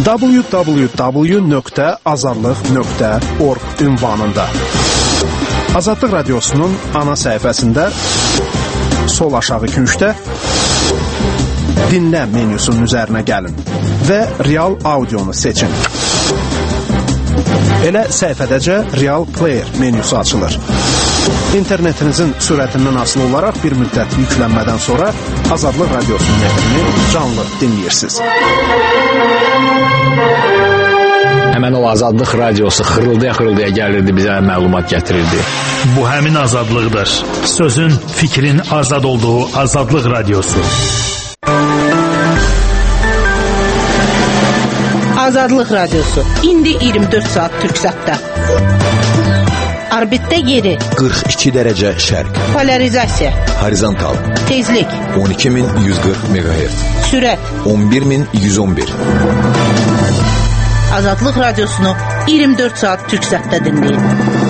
www.azadlıq.org ünvanında. Azadlıq Radiosunun ana səhifəsində sol aşağı küncdə dinlə menyusunun üzərinə gəlin və real audionu seçin. Elə səhifədəcə Real Player menyusu açılır. İnternetinizin sürətindən asılı olaraq bir müddət yüklənmədən sonra Azadlıq Radiosunun nefrini canlı dinləyirsiniz. Həmən o Azadlıq Radiosu xırıldaya gəlirdi, bizə məlumat gətirirdi. Bu həmin azadlıqdır. Sözün, fikrin azad olduğu Azadlıq Radiosu. Azadlıq Radiosu. İndi 24 saat Türksatda. Orbitdə yeri 42 dərəcə şərq. Polarizasiya. Horizontal. Tezlik 12140 MHz. Sürət 11111. Azadlıq Radiosunu 24 saat Türksatda dinləyin.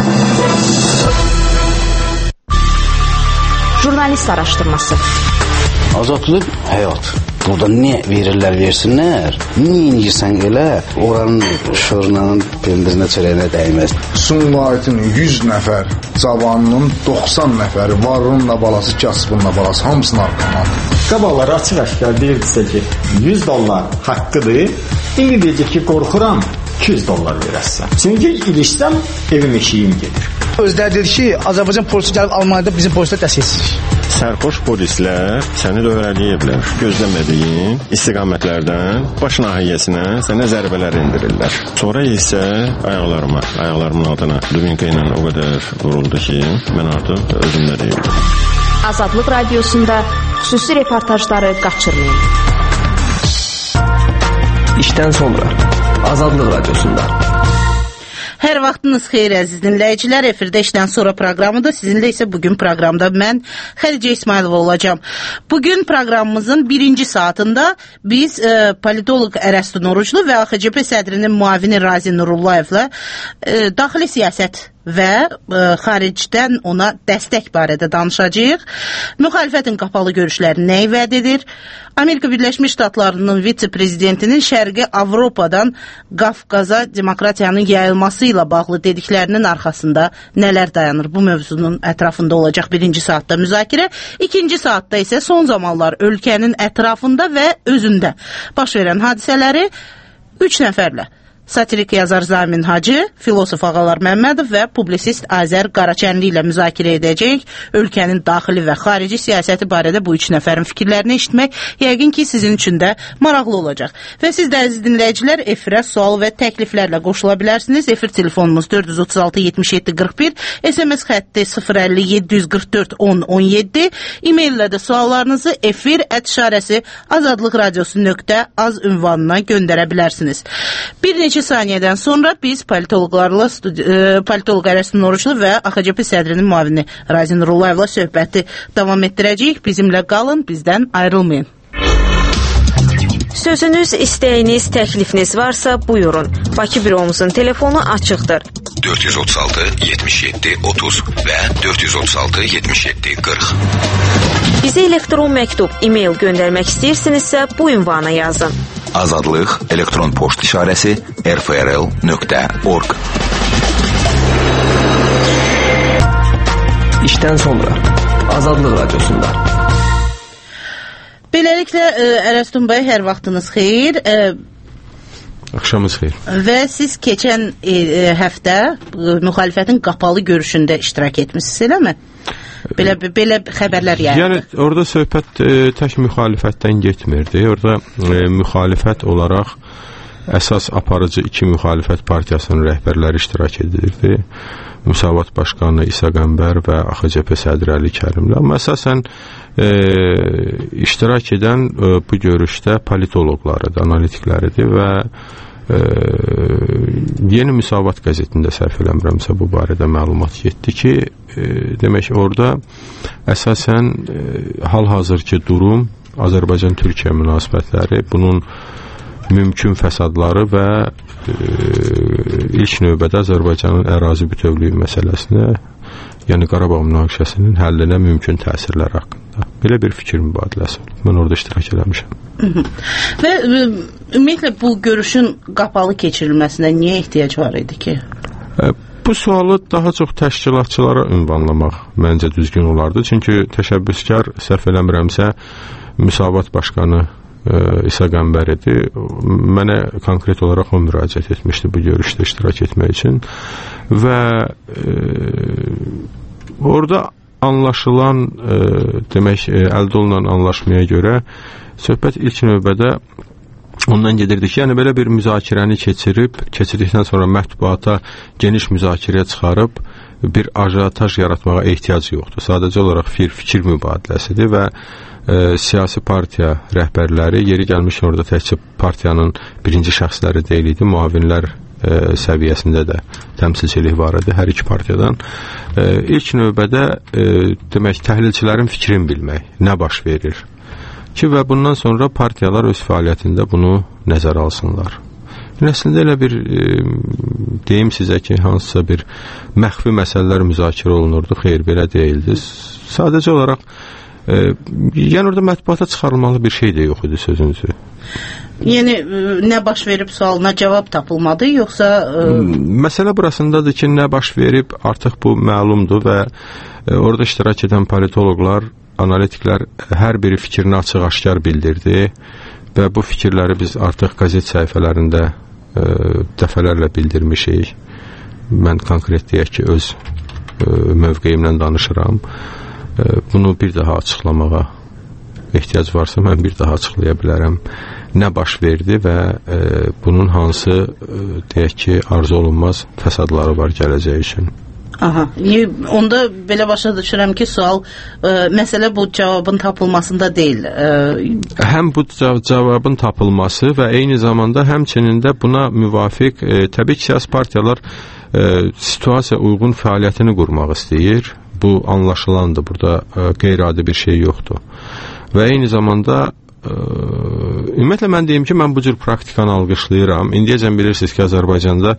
Jurnalist araşdırması. Azadlıq həyat. Burada nə verirlər versinlər, nə inirsən elə, oranın şorunun pendirinə çörəyinə dəyməz. Sumqayıtın 100 nəfər cavanının 90 nəfəri varınla balası, kasbınla balası, hamısının arqamandır. Qabaqlar açıq-aşkar deyirdisə ki, $100 haqqıdır, indi deyəcək ki, qorxuram, $200 verəsən. Çünki ilişsəm, evim eşiyim gedir. Özləri dedi ki, Azərbaycan polisi gəlib Almaniyada bizim polislər dəstəksizlik. Sərxoş polislər səni dövrələyiblər. Gözləmədiyin istiqamətlərdən baş nahiyyəsinə sənə zərbələr indirirlər. Sonra isə ayaqlarımın altına dubinka ilə o qədər vuruldu ki, mən artıq özümdə deyildim. Azadlıq Radiosunda xüsusi reportajları qaçırmayın. İşdən sonra Azadlıq Radiosunda. Hər vaxtınız xeyir əziz dinləyicilər, efirdə işdən sonra proqramıdır. Sizinlə isə bugün proqramda mən Xədicə İsmailova olacağım. Bugün proqramımızın birinci saatında biz politoloq Ərəstun Oruclu və AXCP sədrinin müavini Razi Nurullayevlə daxili siyasət və xaricdən ona dəstək barədə danışacağıq. Müxalifətin qapalı görüşləri nəyi vəd edir? Amerika Birləşmiş Ştatlarının vitse-prezidentinin Şərqi Avropadan Qafqaza demokratiyanın yayılması ilə bağlı dediklərinin arxasında nələr dayanır? Bu mövzunun ətrafında olacaq birinci saatda müzakirə. İkinci saatda isə son zamanlar ölkənin ətrafında və özündə baş verən hadisələri 3 nəfərlə. Satirik yazar Zamin Hacı, filosof Ağalar Məmmədov və publisist Azər Qaraçənli ilə müzakirə edəcək. Ölkənin daxili və xarici siyasəti barədə bu 3 nəfərin fikirlərini eşitmək yəqin ki, sizin üçün də maraqlı olacaq. Və siz də əziz dinləyicilər, efirə sual və təkliflərlə qoşula bilərsiniz. Efir telefonumuz 436-77-41, SMS xətti 050-744-10-17, e-maillə də suallarınızı efir@azadlıqradiosu.az ünvanına göndərə bilərsiniz. Bir neçə saniyədən sonra biz politoloqlarla politoloq Ərəstun Oruclu və AXCP sədrinin müavini Razi Nurullayevla söhbəti davam etdirəcəyik. Bizimlə qalın, bizdən ayrılmayın. Sözünüz, istəyiniz, təklifiniz varsa buyurun. Bakı büromuzun telefonu açıqdır. 436-77-30 və 436-77-40. Bizə elektron məktub, e-mail göndərmək istəyirsinizsə bu ünvana yazın. Azadlıq elektron poçt işarəsi rfrl.org. İşdən sonra Azadlıq Radiosunda. Beləliklə, Ərəstun bəy, hər vaxtınız xeyir. Axşamınız xeyir. Və siz keçən həftə müxalifətin qapalı görüşündə iştirak etmişsiniz, eləmi? Belə xəbərlər yayıldı. Yəni, orada söhbət tək müxalifətdən getmirdi. Orada müxalifət olaraq əsas aparıcı 2 müxalifət partiyasının rəhbərləri iştirak edirdi. Müsavat Başqanı İsa Qəmbər və AXCP sədri Əli Kərimli. Amma əsasən iştirak edən bu görüşdə politoloqlarıdır, analitikləridir və Yeni Müsavat qəzetində səhv eləmirəmsə bu barədə məlumat getdi ki, demək orada əsasən hal-hazırki durum Azərbaycan-Türkiyə münasibətləri, bunun mümkün fəsadları və ilk növbədə Azərbaycanın ərazi bütövlüyü məsələsinə Yəni Qarabağ münaqişəsinin həllinə mümkün təsirlər haqqında. Belə bir fikir mübadiləsi olub. Mən orada iştirak eləmişəm. Və ümumiyyətlə bu görüşün qapalı keçirilməsinə niyə ehtiyac var idi ki? Bu sualı daha çox təşkilatçılara ünvanlamaq məncə düzgün olardı. Çünki təşəbbüskar, səhv eləmirəmsə, Müsavat Başqanı İsa Qəmbər idi. Mənə konkret olaraq o müraciət etmişdi bu görüşdə iştirak etmək üçün və orada anlaşılan demək əldə olunan anlaşmaya görə söhbət ilk növbədə ondan gedirdi ki, yəni belə bir müzakirəni keçirdikdən sonra mətbuata geniş müzakirəyə çıxarıb bir ajotaj yaratmağa ehtiyac yoxdur. Sadəcə olaraq fikir mübadiləsidir və siyasi partiya rəhbərləri yeri gəlmiş orada təkcə partiyanın birinci şəxsləri deyil idi, müavinlər səviyyəsində də təmsilçilik var idi hər iki partiyadan. İlk növbədə demək təhlilçilərin fikrini bilmək, nə baş verir ki və bundan sonra partiyalar öz fəaliyyətində bunu nəzərə alsınlar. Əslində elə bir deyim sizə ki, hansısa bir məxfi məsələlər müzakirə olunurdu, xeyr, belə deyildi. Sadəcə olaraq yəni orada mətbuata çıxarılmalı bir şey də yox idi sözünüzü. Yəni nə baş verib sualına cavab tapılmadı, yoxsa məsələ burasındadır ki, nə baş verib artıq bu məlumdur və orada iştirak edən politoloqlar, analitiklər hər biri fikrini açıq-aşkar bildirdi və bu fikirləri biz artıq qəzet səhifələrində dəfələrlə bildirmişik. Mən konkret deyək ki, öz mövqeyimlə danışıram. Bunu bir daha açıqlamağa ehtiyac varsa mən bir daha açıqlaya bilərəm. Nə baş verdi və bunun hansı deyək ki, arzu olunmaz fəsadları var gələcək üçün. Aha, onda belə başa düşürəm ki, sual məsələ bu cavabın tapılmasında deyil. Həm bu cavabın tapılması və eyni zamanda həmçinin də buna müvafiq təbii ki, siyasi partiyalar situasiya uyğun fəaliyyətini qurmaq istəyir. Bu anlaşılandır, burada qeyri-adi bir şey yoxdur. Və eyni zamanda ümumiyyətlə mən deyim ki, mən bu cür praktikanı alqışlayıram. İndiyəcən bilirsiniz ki, Azərbaycanda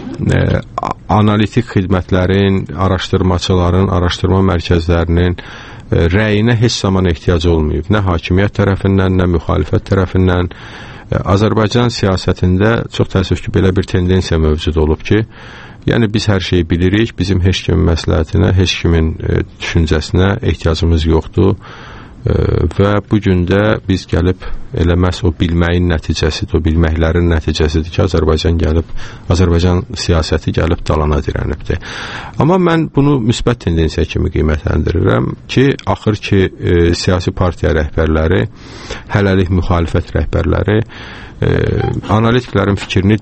analitik xidmətlərin, araşdırmaçıların, araşdırma mərkəzlərinin rəyinə heç zaman ehtiyac olmayıb. Nə hakimiyyət tərəfindən, nə müxalifət tərəfindən. Azərbaycan siyasətində çox təəssüf ki, belə bir tendensiya mövcud olub ki, yəni biz hər şeyi bilirik, bizim heç kimin məsləhətinə, heç kimin düşüncəsinə ehtiyacımız yoxdur və bu gün də biz gəlib elə məhz o bilməyin nəticəsidir, o bilməklərin nəticəsidir ki, Azərbaycan siyasəti gəlib dalana dirənibdir. Amma mən bunu müsbət tendensiya kimi qiymətləndirirəm ki, axır ki, siyasi partiya rəhbərləri, hələlik müxalifət rəhbərləri analitiklərin fikrini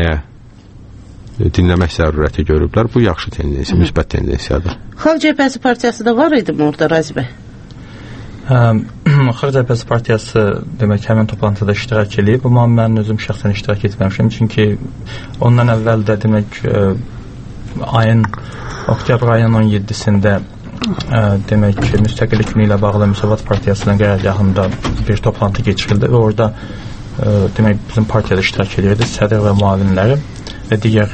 dinləmək zərurəti görüblər. Bu yaxşı tendensiya, müsbət tendensiyadır. Xalq Cəbhəsi partiyası da var idi mi orada, Razi bəy? Xalq Cəbhəsi partiyası demək həmin toplantıda iştirak edib, amma mən özüm şəxsən iştirak etməmişəm, çünki ondan əvvəl də demək oktyabr ayının 17-sində demək müstəqillik günü ilə bağlı Müsavat partiyasının qərargahında bir toplantı keçirildi və orada demək bizim partiyada iştirak edirdi, sədr və müavinləri və digər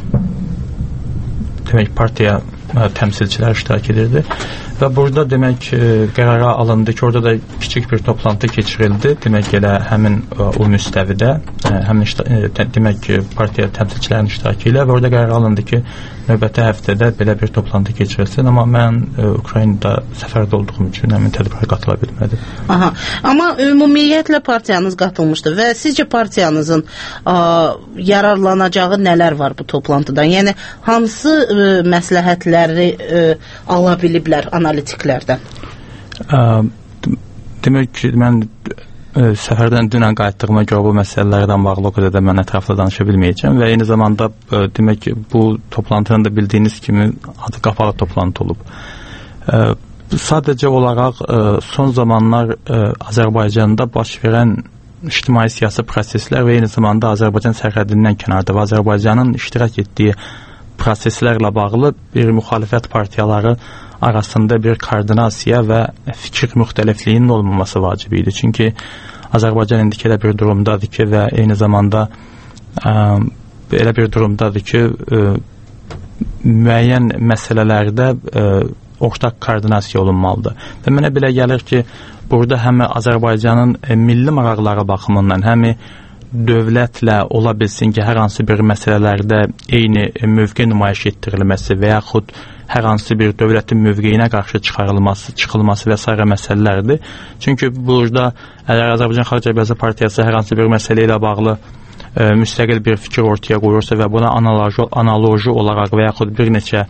demək partiya təmsilçilər iştirak edirdi və burada demək qərara alındı ki, orada da kiçik bir toplantı keçirildi, demək elə həmin o müstəvidə həmin demək partiya təmsilçilərinin iştirakı ilə və orada qərar alındı ki, növbəti həftədə belə bir toplantı keçirilsin, amma mən Ukraynada səfərdə olduğum üçün həmin tədbirə qatıla bilmədim. Aha, amma ümumiyyətlə partiyanız qatılmışdı və sizcə partiyanızın yararlanacağı nələr var bu toplantıdan? Yəni hansı məsləhətləri ala biliblər analitiklərdən? Demək ki, mən səfərdən dünən qayıtdığıma görə bu məsələlərdən bağlı o qədər də mən ətraflı danışa bilməyəcəm və eyni zamanda demək ki, bu toplantının da bildiyiniz kimi adı qapalı toplantı olub. Sadəcə olaraq son zamanlar Azərbaycanda baş verən ictimai siyasi proseslər və eyni zamanda Azərbaycan sərhədindən kənarda və Azərbaycanın iştirak etdiyi proseslərlə bağlı bir müxalifət partiyaları arasında bir koordinasiya və fikir müxtəlifliyinin olmaması vacib idi. Çünki Azərbaycan indiki elə bir durumdadır ki və eyni zamanda elə bir durumdadır ki müəyyən məsələlərdə ortaq koordinasiya olunmalıdır. Və mənə belə gəlir ki, burada həm Azərbaycanın milli maraqları baxımından, həm dövlətlə ola bilsin ki, hər hansı bir məsələlərdə eyni mövqe nümayiş etdirilməsi və yaxud hər hansı bir dövlətin mövqeyinə qarşı çıxılması və s. məsələlərdir. Çünki burada əgər Azərbaycan Xalq Cəbhəsi Partiyası hər hansı bir məsələ ilə bağlı müstəqil bir fikir ortaya qoyursa və buna analoji olaraq və yaxud bir neçə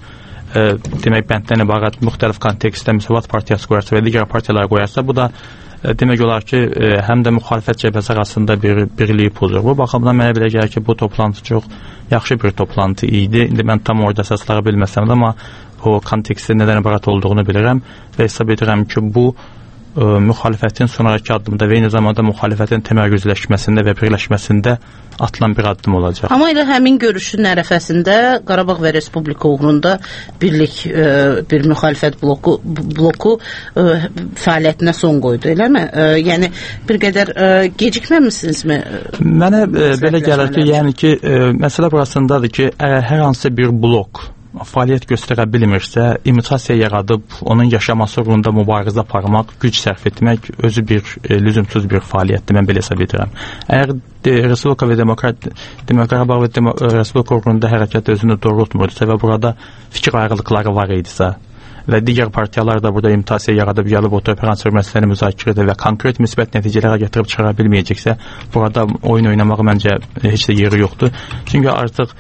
demək bənddən ibarət müxtəlif kontekstdə Müsavat Partiyası qoyarsa və digər partiyalar qoyarsa, bu da demək olar ki, həm də müxalifət cəbhəsi arasında bir birliyi pozur. Bu baxımdan mənə belə gəlir ki, bu toplantı çox yaxşı bir toplantı idi. İndi mən tam orada əsaslara bilməsəm də, amma o kontekstdə nədən ibarət olduğunu bilirəm və hesab edirəm ki, bu müxalifətin sonraki addımda və eyni zamanda müxalifətin təmərküzləşməsində və birləşməsində atılan bir addım olacaq. Amma elə həmin görüşün ərəfəsində Qarabağ və Respublika uğrunda birlik bir müxalifət bloku fəaliyyətinə son qoydu, eləmi? Yəni bir qədər gecikməmisinizmi? Mənə belə gəlir ki, yəni ki, məsələ burasındadır ki, hər hansı bir blok fəaliyyət göstərə bilmirsə, imitasiya yaradıb onun yaşaması uğrunda mübarizə aparmaq, güc sərf etmək özü bir lüzumsuz bir fəaliyyətdir, mən belə hesab edirəm. Əgər Respublika və Qarabağ və Respublika uğrunda hərəkət özünü doğrultmurdusa və burada fikir ayrılıqları var idisə və digər partiyalar da burada imitasiya yaradıb gəlib oturub hər hansı bir məsələni müzakirə edə və konkret müsbət nəticələrə gətirib çıxara bilməyəcəksə, burada oyun oynamaq məncə heç də yeri yoxdur. Çünki artıq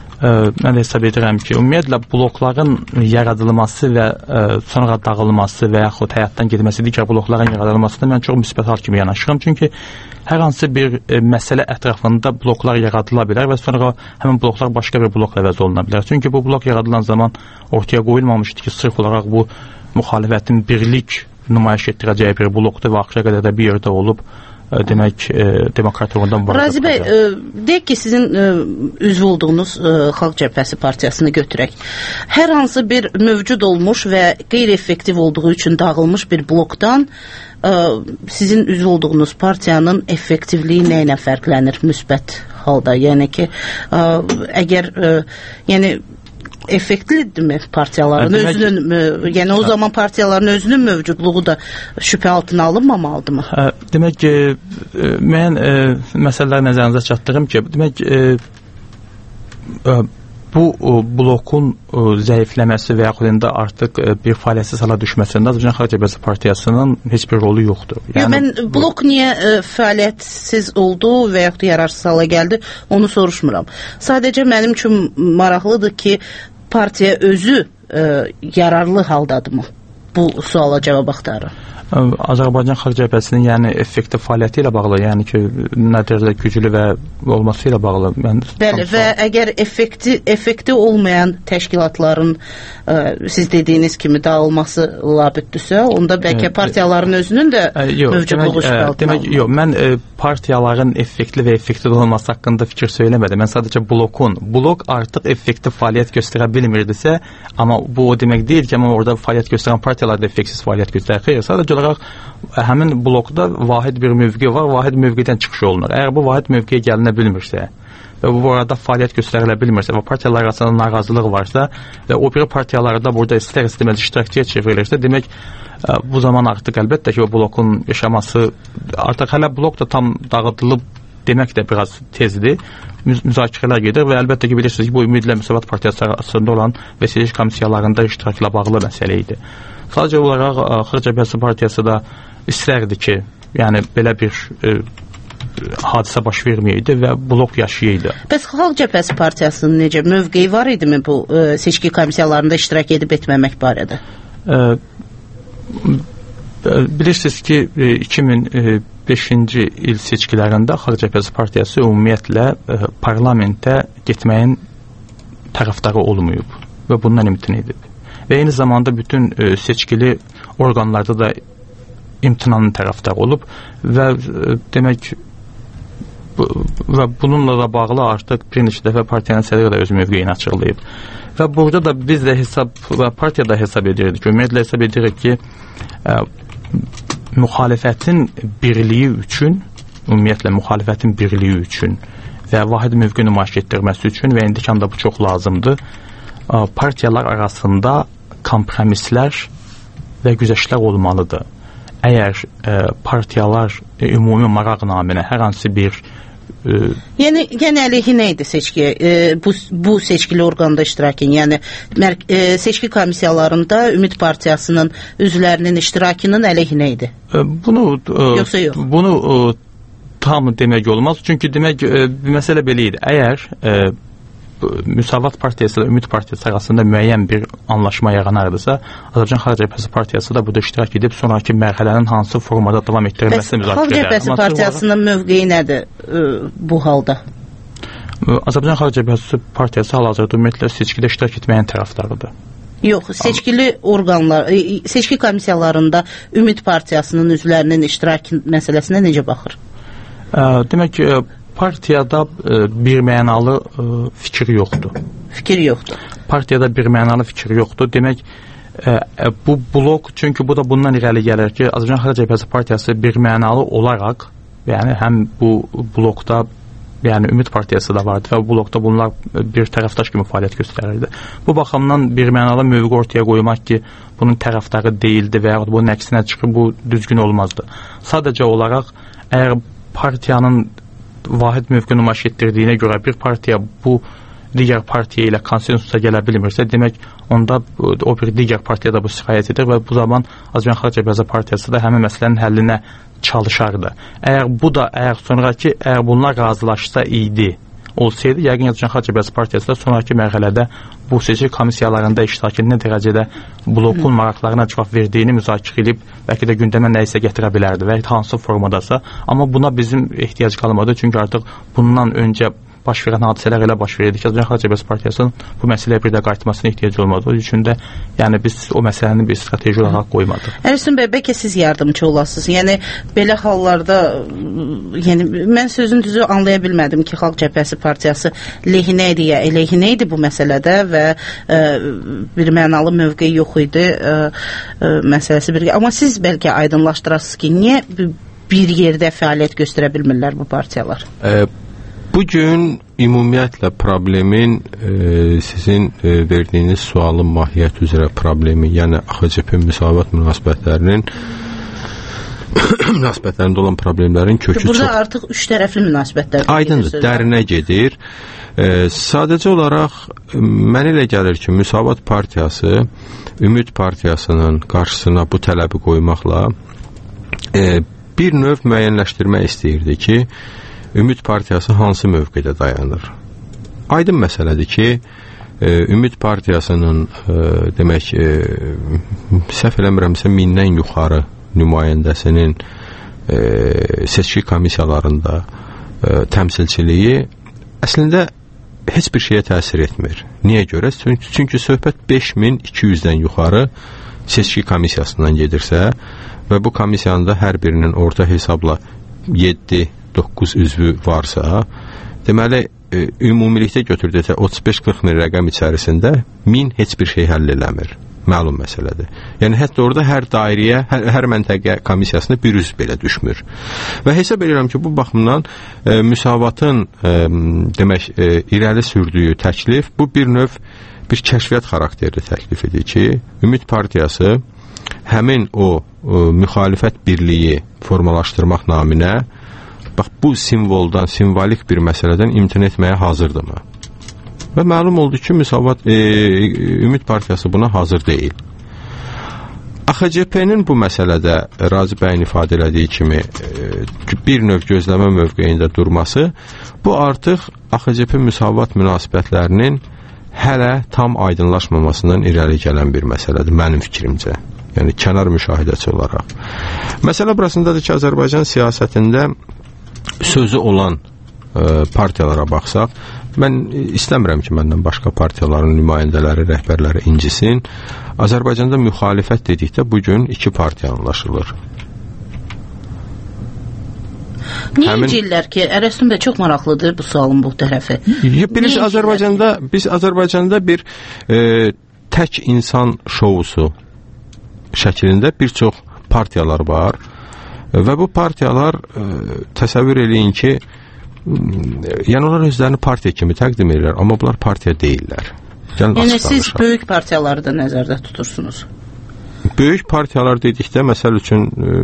mən də hesab edirəm ki, ümumiyyətlə blokların yaradılması və sonra dağılması və yaxud həyatdan gedilməsi, digər blokların yaradılmasında mən çox müsbət hal kimi yanaşıram. Çünki hər hansı bir məsələ ətrafında bloklar yaradıla bilər və sonra həmin bloklar başqa bir blokla əvəz oluna bilər. Çünki bu blok yaradılan zaman ortaya qoyulmamışdı ki, sırf olaraq bu müxalifətin birlik nümayiş etdirəcəyi bir blokdur və axıra qədər də bir yerdə olub demək demokrat uğrundan mübarizə. Razi bəy, deyək ki, sizin üzv olduğunuz Xalq Cəbhəsi Partiyasını götürək. Hər hansı bir mövcud olmuş və qeyri-effektiv olduğu üçün dağılmış bir blokdan sizin üzv olduğunuz partiyanın effektivliyi nə ilə fərqlənir müsbət halda? Yəni ki, əgər yəni effektlidirmi partiyaların özünün, yəni o zaman partiyaların özünün mövcudluğu da şübhə altına alınmamalıdırmı? Demək ki, mən məsələləri nəzərinizə çatdırım ki, demək bu blokun zəifləməsi və yaxud indi artıq bir fəaliyyətsiz hala düşməsində Azərbaycan Xalq Cəbhəsi Partiyasının heç bir rolu yoxdur. Yəni, mən blok niyə fəaliyyətsiz oldu və yaxud yararsız hala gəldi, onu soruşmuram. Sadəcə mənim üçün maraqlıdır ki, partiya özü yararlı haldadırmı? Bu suala cavab axtarır. Azərbaycan Xalq Cəbhəsinin yəni effektiv fəaliyyəti ilə bağlı, yəni ki, nə dərəcədə güclü və olması ilə bağlı. Bəli, və əgər effekti olmayan təşkilatların siz dediyiniz kimi dağılması labüddürsə, onda bəlkə partiyaların özünün də mövcudluğu şübhə altına alınır. Yox, mən partiyaların effektli və effektiv olması haqqında fikir söyləmədim. Mən sadəcə blok artıq effektiv fəaliyyət göstərə bilmirdisə, amma bu o demək deyil ki, amma orada fəaliyyət göstərən partiyalar da effektsiz fəaliyyət göstərir. Xeyr, sadəcə olaraq həmin blokda vahid bir mövqe var, vahid mövqedən çıxış olunur. Əgər bu vahid mövqeyə gəlinə bilmirsə və bu arada fəaliyyət göstərilə bilmirsə və partiyalar arasında narazılıq varsa və o biri partiyalarda burada istər-istəməz iştirakçıya çevrilirsə, demək bu zaman artıq əlbəttə ki, o blokun yaşaması, artıq hələ blok da tam dağıdılıb demək də biraz tezdir. Müzakirələr gedir və əlbəttə ki, bilirsiniz ki, bu Ümidlə Müsavat Partiyası arasında olan və seçici komissiyalarında iştirakla bağlı məsələ idi. Sadəcə olaraq Xalq Cəbhəsi Partiyası da istərdi ki, yəni belə bir hadisə baş verməyəydi və blok yaşayaydı. Bəs Xalq Cəbhəsi Partiyasının necə mövqeyi var idimi bu seçki komissiyalarında iştirak edib etməmək barədə? Bilirsiniz ki, 2005-ci il seçkilərində Xalq Cəbhəsi Partiyası ümumiyyətlə parlamentə getməyin tərəfdarı olmayıb və bundan imtina edib. Və eyni zamanda bütün seçkili orqanlarda da imtinanın tərəfdarı olub və demək və bununla da bağlı artıq bir neçə dəfə partiyanın sədri də öz mövqeyini açıqlayıb. Və burada da biz də partiya da hesab edirdik, ümumiyyətlə hesab edirik ki, müxalifətin birliyi üçün, ümumiyyətlə müxalifətin birliyi üçün və vahid mövqe nümayiş etdirməsi üçün və indikən də bu çox lazımdır. partiyalar arasında kompromislər və güzəştlər olmalıdır. Əgər partiyalar ümumi maraq naminə hər hansı bir yəni əleyhinə idi seçki, bu seçkili orqanda iştirakın, yəni seçki komissiyalarında Ümid Partiyasının üzvlərinin iştirakının əleyhinə idi. Yoxsa yox? Bunu tam demək olmaz. Çünki demək məsələ belə idi. Əgər Müsavat Partiyası ilə Ümid Partiyası arasında müəyyən bir anlaşma yaranardısa, Azərbaycan Xalq Cəbhəsi Partiyası da burada iştirak edib sonraki mərhələnin hansı formada davam etdirilməsi müzakirə Xalq Cəbhəsi Partiyasının mövqeyi nədir bu halda? Azərbaycan Xalq Cəbhəsi Partiyası hal-hazırda ümumiyyətlə seçkidə iştirak etməyən tərəfdarıdır. Yox, seçkili orqanlar, seçki komissiyalarında Ümid Partiyasının üzvlərinin iştirak məsələsinə necə baxır? Demək ki, partiyada birmənalı fikir yoxdur. Fikir yoxdur. Partiyada birmənalı fikir yoxdur. Demək, bu blok, çünki bu da bundan irəli gəlir ki, Azərbaycan Xalq Cəbhəsi Partiyası birmənalı olaraq, yəni həm bu blokda, yəni Ümid Partiyası da vardı və bu blokda bunlar bir tərəfdaş kimi fəaliyyət göstərirdi. Bu baxımdan birmənalı mövqe ortaya qoymaq ki, bunun tərəfdarı deyildi və yaxud bunun əksinə çıxıb, bu düzgün olmazdı. Sadəcə olaraq, əgər partiyanın vahid mövqe nümayiş etdirdiyinə görə bir partiya bu digər partiya ilə konsensusa gələ bilmirsə, demək onda o bir digər partiya da bu sirayət edir və bu zaman Azərbaycan Xalq Cəbhəsi Partiyası da həmin məsələnin həllinə çalışardı. Əgər sonraki bunlar razılaşsa idi, olsaydı, yəqin Azərbaycan Xalq Cəbhəsi Partiyası da sonraki mərhələdə bu seçki komissiyalarında iştirakın nə dərəcədə blokun maraqlarına cavab verdiyini müzakirə edib, bəlkə də gündəmə nəyisə gətirə bilərdi və hansı formadasa. Amma buna bizim ehtiyac qalmadı, çünki artıq bundan öncə baş verən hadisələr elə baş verirdi ki, Azərbaycan Xalq Cəbhəsi Partiyasının bu məsələyə bir də qayıtmasına ehtiyac olmadı. O üçün də yəni biz o məsələni bir strateji olaraq qoymadıq. Ərsun bəy, bəlkə siz yardımcı olasınız. Yəni belə hallarda, yəni mən sözün düzü anlaya bilmədim ki, Xalq Cəbhəsi Partiyası lehinə idi ya əleyhinə idi bu məsələdə və bir mənalı mövqe yox idi məsələsi bir. Amma siz bəlkə aydınlaşdırasınız ki, niyə bir yerdə fəaliyyət göstərə bilmirlər bu partiyalar? Bugün ümumiyyətlə problemin sizin verdiyiniz sualın mahiyyət üzrə problemi, yəni AXCP müsavat münasibətlərində olan problemlərin kökü çox. Burada artıq üç tərəfli münasibətlər. Aydındır, dərinə gedir. Sadəcə olaraq mənə elə gəlir ki, Müsavat Partiyası Ümid Partiyasının qarşısına bu tələbi qoymaqla bir növ müəyyənləşdirmək istəyirdi ki, Ümid Partiyası hansı mövqedə dayanır? Aydın məsələdir ki, Ümid Partiyasının demək, səhv eləmirəmsə 1000-dən yuxarı nümayəndəsinin seçki komissiyalarında təmsilçiliyi əslində heç bir şeyə təsir etmir. Niyə görə? Çünki söhbət 5200-dən yuxarı seçki komissiyasından gedirsə və bu komissiyanın da hər birinin orta hesabla 7-9 üzvü varsa, deməli, ümumilikdə götürdükdə 35-40 min rəqəm içərisində 1000 heç bir şey həll eləmir. Məlum məsələdir. Yəni, hətta orada hər dairəyə, hər məntəqə komissiyasına bir üzv belə düşmür. Və hesab edirəm ki, bu baxımdan müsavatın demək, irəli sürdüyü təklif, bu bir növ bir kəşfiyyat xarakterli təklif edir ki, Ümid Partiyası həmin o müxalifət birliyi formalaşdırmaq naminə bax, bu simvoldan, simvolik bir məsələdən imtina etməyə hazırdırmı? Və məlum oldu ki, Ümid Partiyası buna hazır deyil. AXCP-nin bu məsələdə Razi bəyin ifadə elədiyi kimi bir növ gözləmə mövqeyində durması, bu artıq AXCP müsavat münasibətlərinin hələ tam aydınlaşmamasından irəli gələn bir məsələdir, mənim fikrimcə. Yəni, kənar müşahidəçi olaraq. Məsələ burasındadır ki, Azərbaycan siyasətində sözü olan partiyalara baxsaq, mən istəmirəm ki, məndən başqa partiyaların nümayəndələri, rəhbərləri incisin. Azərbaycanda müxalifət dedikdə bugün iki partiya anlaşılır. Niyə incirlər ki, Ərəstum bəy çox maraqlıdır bu sualın bu tərəfi? Biz Azərbaycanda bir tək insan şousu şəklində bir çox partiyalar var və bu partiyalar təsəvvür eləyin ki, yəni onlar özlərini partiya kimi təqdim edirlər, amma bunlar partiya deyirlər. Yəni siz böyük partiyaları da nəzərdə tutursunuz. Böyük partiyalar dedikdə, məsəl üçün,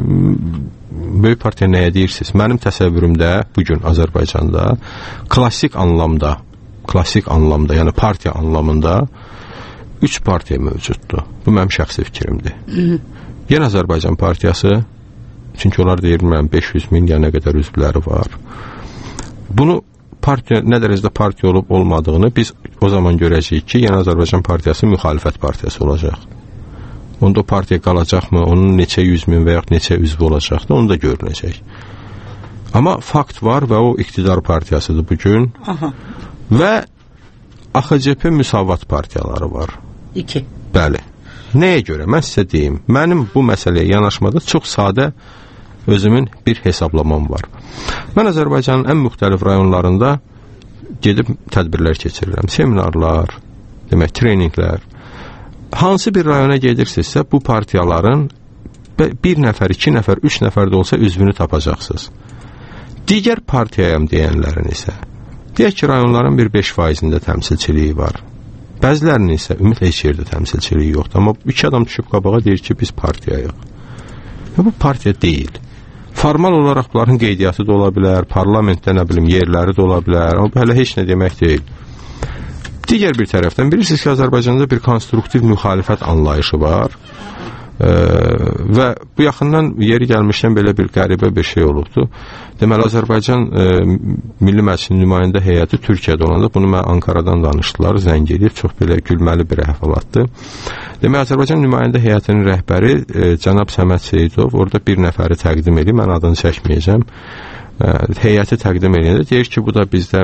böyük partiya nəyə deyirsiniz? Mənim təsəvvürümdə bugün Azərbaycanda klassik anlamda, yəni partiya anlamında 3 partiya mövcuddur. Bu mənim şəxsi fikrimdir. Yeni Azərbaycan partiyası, çünki onlar deyir, 500 min ya nə qədər üzvləri var. Bunu partiya, nə dərəcədə partiya olub olmadığını biz o zaman görəcəyik ki, Yeni Azərbaycan partiyası müxalifət partiyası olacaq. Onda o partiya qalacaqmı, onun neçə 100 min və yaxud neçə üzvü olacaqdır, onu da görünəcək. Amma fakt var və o iqtidar partiyasıdır bugün. Və AXCP müsavat partiyaları var. 2. Bəli. Nəyə görə? Mən sizə deyim. Mənim bu məsələyə yanaşmada çox sadə özümün bir hesablamam var. Mən Azərbaycanın ən müxtəlif rayonlarında gedib tədbirlər keçirirəm. Seminarlar, demək, treninqlər. Hansı bir rayona gedirsinizsə, bu partiyaların 1 nəfər, 2 nəfər, 3 nəfər də olsa üzvünü tapacaqsınız. Digər partiyayam deyənlərin isə, deyək ki, rayonların bir 5%-ində təmsilçiliyi var. Bəzilərinin isə ümumiyyətlə heç yerdə təmsilçiliyi yoxdur. Amma 2 adam düşüb qabağa deyir ki, biz partiyayıq. Bu partiya deyil. Formal olaraq bunların qeydiyyatı da ola bilər, parlamentdə nə bilim yerləri də ola bilər. Amma hələ heç nə demək deyil. Digər bir tərəfdən bilirsiniz ki, Azərbaycanda bir konstruktiv müxalifət anlayışı var. Və bu yaxından yeri gəlmişdən belə bir qəribə bir şey olubdu. Deməli, Azərbaycan Milli Məclisin nümayəndə heyəti Türkiyədə olanda, bunu mən Ankaradan danışdılar, zəng edib, çox belə gülməli bir əhvalatdır. Deməli, Azərbaycan nümayəndə heyətinin rəhbəri cənab Səməd Seyidov orada bir nəfəri təqdim edib, mən adını çəkməyəcəm. Heyəti təqdim edəndə deyir ki, bu da bizdə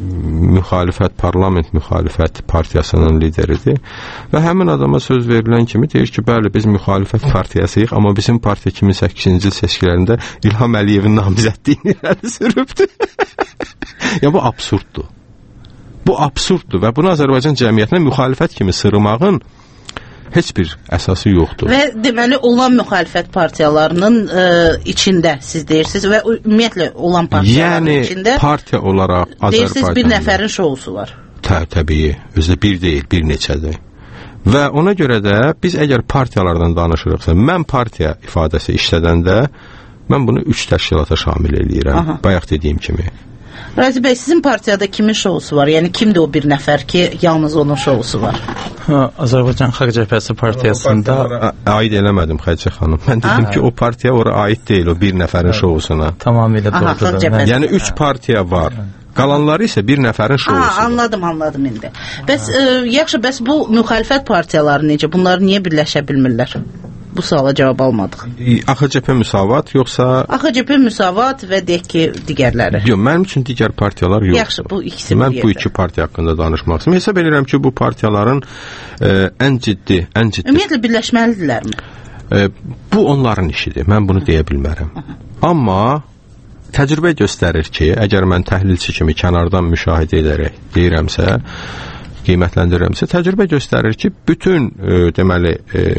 parlament müxalifət partiyasının lideridir və həmin adama söz verilən kimi deyir ki, bəli, biz müxalifət partiyasıyıq, amma bizim partiya 2008-ci il seçkilərində İlham Əliyevin namizədliyini irəli sürübdür. Ya bu absurddur. Bu absurddur və bunu Azərbaycan cəmiyyətinə müxalifət kimi sırmağın heç bir əsası yoxdur. Və deməli, olan müxalifət partiyalarının içində siz deyirsiniz və ümumiyyətlə olan partiyaların içində partiya olaraq Azərbaycanda deyirsiniz bir nəfərin şousu var. Təbii, özü bir deyil, bir neçədir. Və ona görə də biz əgər partiyalardan danışırıqsa, mən partiya ifadəsi işlədəndə mən bunu 3 təşkilata şamil eləyirəm, bayaq dediyim kimi. Razi bəy, sizin partiyada kimin şousu var? Yəni kimdir o bir nəfər ki, yalnız onun şousu var? Azərbaycan Xalq Cəbhəsi partiyasında aid eləmədim Xədicə xanım. Mən dedim ki, o partiya ora aid deyil, o bir nəfərin şousuna. Tamamilə doğrudur. Yəni 3 partiya var. Qalanları isə bir nəfərin şousudur. Anladım indi. Yaxşı, bəs bu müxalifət partiyaları necə? Bunlar niyə birləşə bilmirlər? Bu suala cavab almadıq. AXCP müsavat yoxsa... AXCP müsavat və deyək ki, digərləri. Yox, mənim üçün digər partiyalar yoxdur. Yaxşı, bu ikisi bir yerdə. Mən bu 2 partiya haqqında danışmaq istəyirəm. Hesab edirəm ki, bu partiyaların ən ciddi... Ümumiyyətlə birləşməlidirlərmi? Bu onların işidir, mən bunu deyə bilmərəm. Amma təcrübə göstərir ki, əgər mən təhlilçi kimi kənardan müşahidə edərək deyirəmsə, qiymətləndirirəmsə, təcrübə göstərir ki, bütün deməli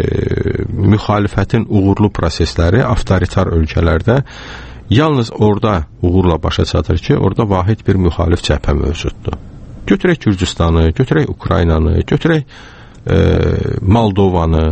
müxalifətin uğurlu prosesləri avtoritar ölkələrdə yalnız orada uğurla başa çatır ki, orada vahid bir müxalif cəbhə mövcuddur. Götürək Gürcüstanı, götürək Ukraynanı, götürək Moldovanı.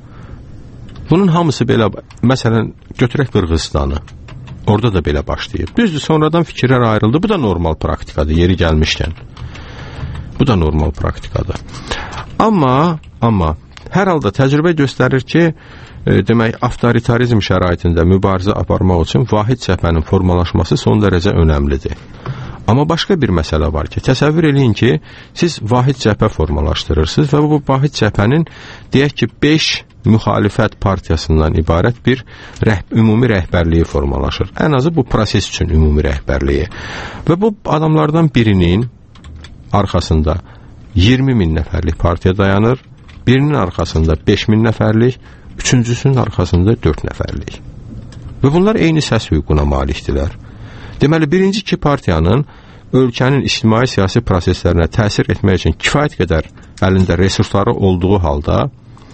Bunun hamısı belə, məsələn, götürək Qırğızstanı. Orada da belə başlayıb. Düzdür, sonradan fikirlər ayrıldı. Bu da normal praktikadır, yeri gəlmişkən. Bu da normal praktikadır. Amma hər halda təcrübə göstərir ki, demək, avtoritarizm şəraitində mübarizə aparmaq üçün vahid cəbhənin formalaşması son dərəcə önəmlidir. Amma başqa bir məsələ var ki, təsəvvür eləyin ki, siz vahid cəbhə formalaşdırırsınız və bu vahid cəbhənin, deyək ki, 5 müxalifət partiyasından ibarət bir ümumi rəhbərliyi formalaşır. Ən azı bu proses üçün ümumi rəhbərliyi. Və bu adamlardan birinin arxasında 20 min nəfərlik partiya dayanır, birinin arxasında 5 min nəfərlik, üçüncüsünün arxasında 4 nəfərlik. Və bunlar eyni səs hüququna malikdirlər. Deməli, birinci 2 partiyanın ölkənin ictimai-siyasi proseslərinə təsir etmək üçün kifayət qədər əlində resursları olduğu halda,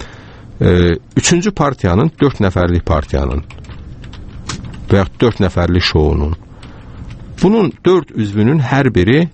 üçüncü partiyanın 4 nəfərlik partiyanın və ya 4 nəfərlik şounun, bunun 4 üzvünün hər biri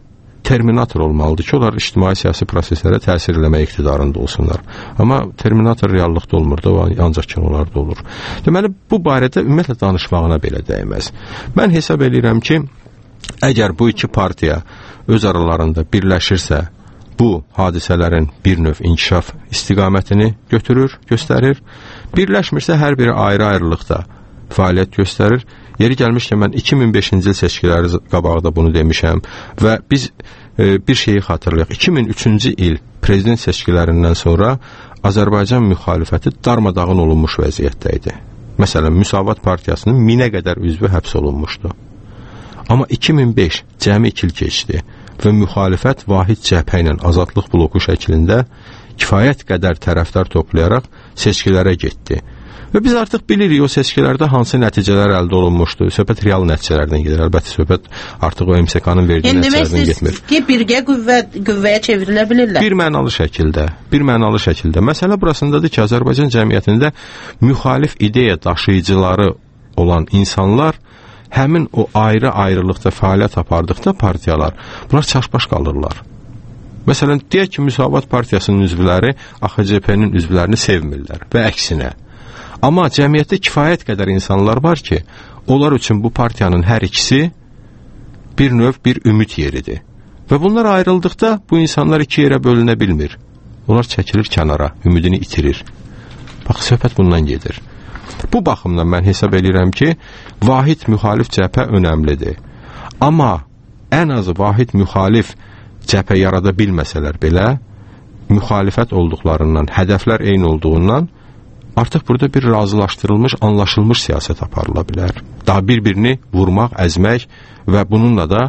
terminator olmalıdır ki, onlar ictimai siyasi proseslərə təsir eləmək iqtidarında olsunlar. Amma terminator reallıqda olmur da, o ancaq kinolarda olur. Deməli, bu barədə ümumiyyətlə danışmağına belə dəyməz. Mən hesab edirəm ki, əgər bu iki partiya öz aralarında birləşirsə, bu hadisələrin bir növ inkişaf istiqamətini göstərir. Birləşmirsə, hər biri ayrı-ayrılıqda fəaliyyət göstərir. Yeri gəlmişkən, mən 2005-ci il seçkiləri qabaqda bunu demişəm və biz bir şeyi xatırlayaq. 2003-cü il prezident seçkilərindən sonra Azərbaycan müxalifəti darmadağın olunmuş vəziyyətdə idi. Məsələn, Müsavat Partiyasının 1000-ə qədər üzvü həbs olunmuşdu. Amma 2005 cəmi 2 il keçdi və müxalifət vahid cəbhə ilə azadlıq bloku şəklində kifayət qədər tərəfdar toplayaraq seçkilərə getdi. Və biz artıq bilirik o seçkilərdə hansı nəticələr əldə olunmuşdu. Söhbət real nəticələrdən gedir. Əlbəttə, söhbət artıq o MSK-nın verdiyi nəticələrdən getmir. Ki, birgə qüvvəyə çevrilə bilirlər. Bir mənalı şəkildə. Məsələ burasındadır ki, Azərbaycan cəmiyyətində müxalif ideya daşıyıcıları olan insanlar həmin o ayrı-ayrılıqda fəaliyyət apardıqda partiyalar, bunlar çaşbaş qalırlar. Məsələn, deyək ki, Müsavat Partiyasının üzvləri AXCP-nin üzvlərini sevmirlər və əksinə. Amma cəmiyyətdə kifayət qədər insanlar var ki, onlar üçün bu partiyanın hər ikisi bir növ bir ümid yeridir. Və bunlar ayrıldıqda bu insanlar iki yerə bölünə bilmir. Onlar çəkilir kənara, ümidini itirir. Bax, söhbət bundan gedir. Bu baxımdan mən hesab edirəm ki, vahid müxalif cəbhə önəmlidir. Amma ən azı vahid müxalif cəbhə yarada bilməsələr belə, müxalifət olduqlarından, hədəflər eyni olduğundan artıq burada bir razılaşdırılmış, anlaşılmış siyasət aparıla bilər. Daha bir-birini vurmaq, əzmək və bununla da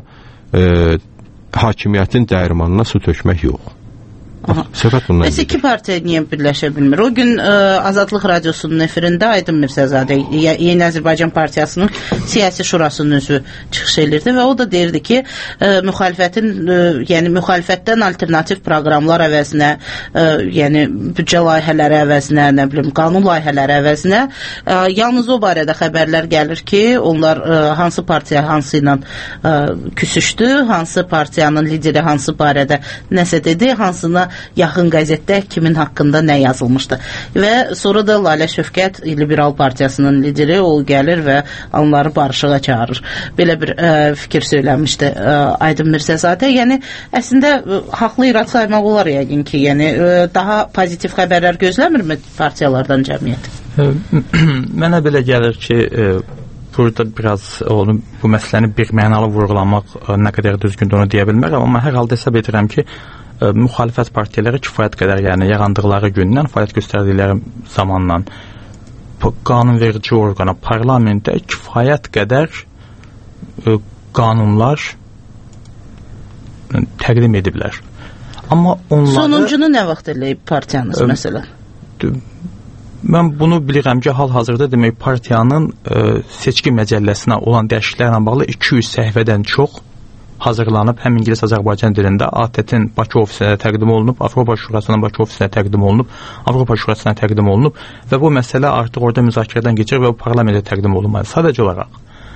hakimiyyətin dəyirmanına su tökmək yox. Söhbət bundan gedir. Bəs iki partiya niyə birləşə bilmir? O gün Azadlıq Radiosunun efirində Aydın Mirzəzadə Yeni Azərbaycan Partiyasının siyasi şurasının üzvü çıxış edirdi və o da deyirdi ki, müxalifətdən alternativ proqramlar əvəzinə, yəni büdcə layihələri əvəzinə, nə bilim, qanun layihələri əvəzinə yalnız o barədə xəbərlər gəlir ki, onlar hansı partiya hansı ilə küsüşdü, hansı partiyanın lideri hansı barədə nəsə dedi, hansına yaxın qəzetdə kimin haqqında nə yazılmışdı. Və sonra da Lalə Şövkət Liberal Partiyasının lideri, o gəlir və onları barışığa çağırır. Belə bir fikir söyləmişdi Aydın Mirzəzadə. Yəni, əslində, haqlı irad saymaq olar yəqin ki, yəni, daha pozitiv xəbərlər gözləmirmi partiyalardan cəmiyyət? Mənə belə gəlir ki, burada biraz bu məsələni bir mənalı vurğulamaq nə qədər düzgündür onu deyə bilmərəm, amma hər halda hesab edirəm ki, müxalifət partiyaları kifayət qədər, yəni yarandıqları gündən, fəaliyyət göstərdikləri zamandan qanunverici orqana, parlamentdə kifayət qədər qanunlar təqdim ediblər. Amma onları... Sonuncunu nə vaxt eləyib partiyanız, məsələn? Mən bunu bilirəm ki, hal-hazırda demək partiyanın seçki məcəlləsinə olan dəyişikliklərlə bağlı 200 səhifədən çox hazırlanıb, həm İngilis Azərbaycan dilində ATƏT-in Bakı ofisinə təqdim olunub, Avropa Şurasının Bakı ofisinə təqdim olunub, Avropa Şurasına təqdim olunub və bu məsələ artıq orada müzakirədən keçir və bu parlamentə təqdim olunmalı. Sadəcə olaraq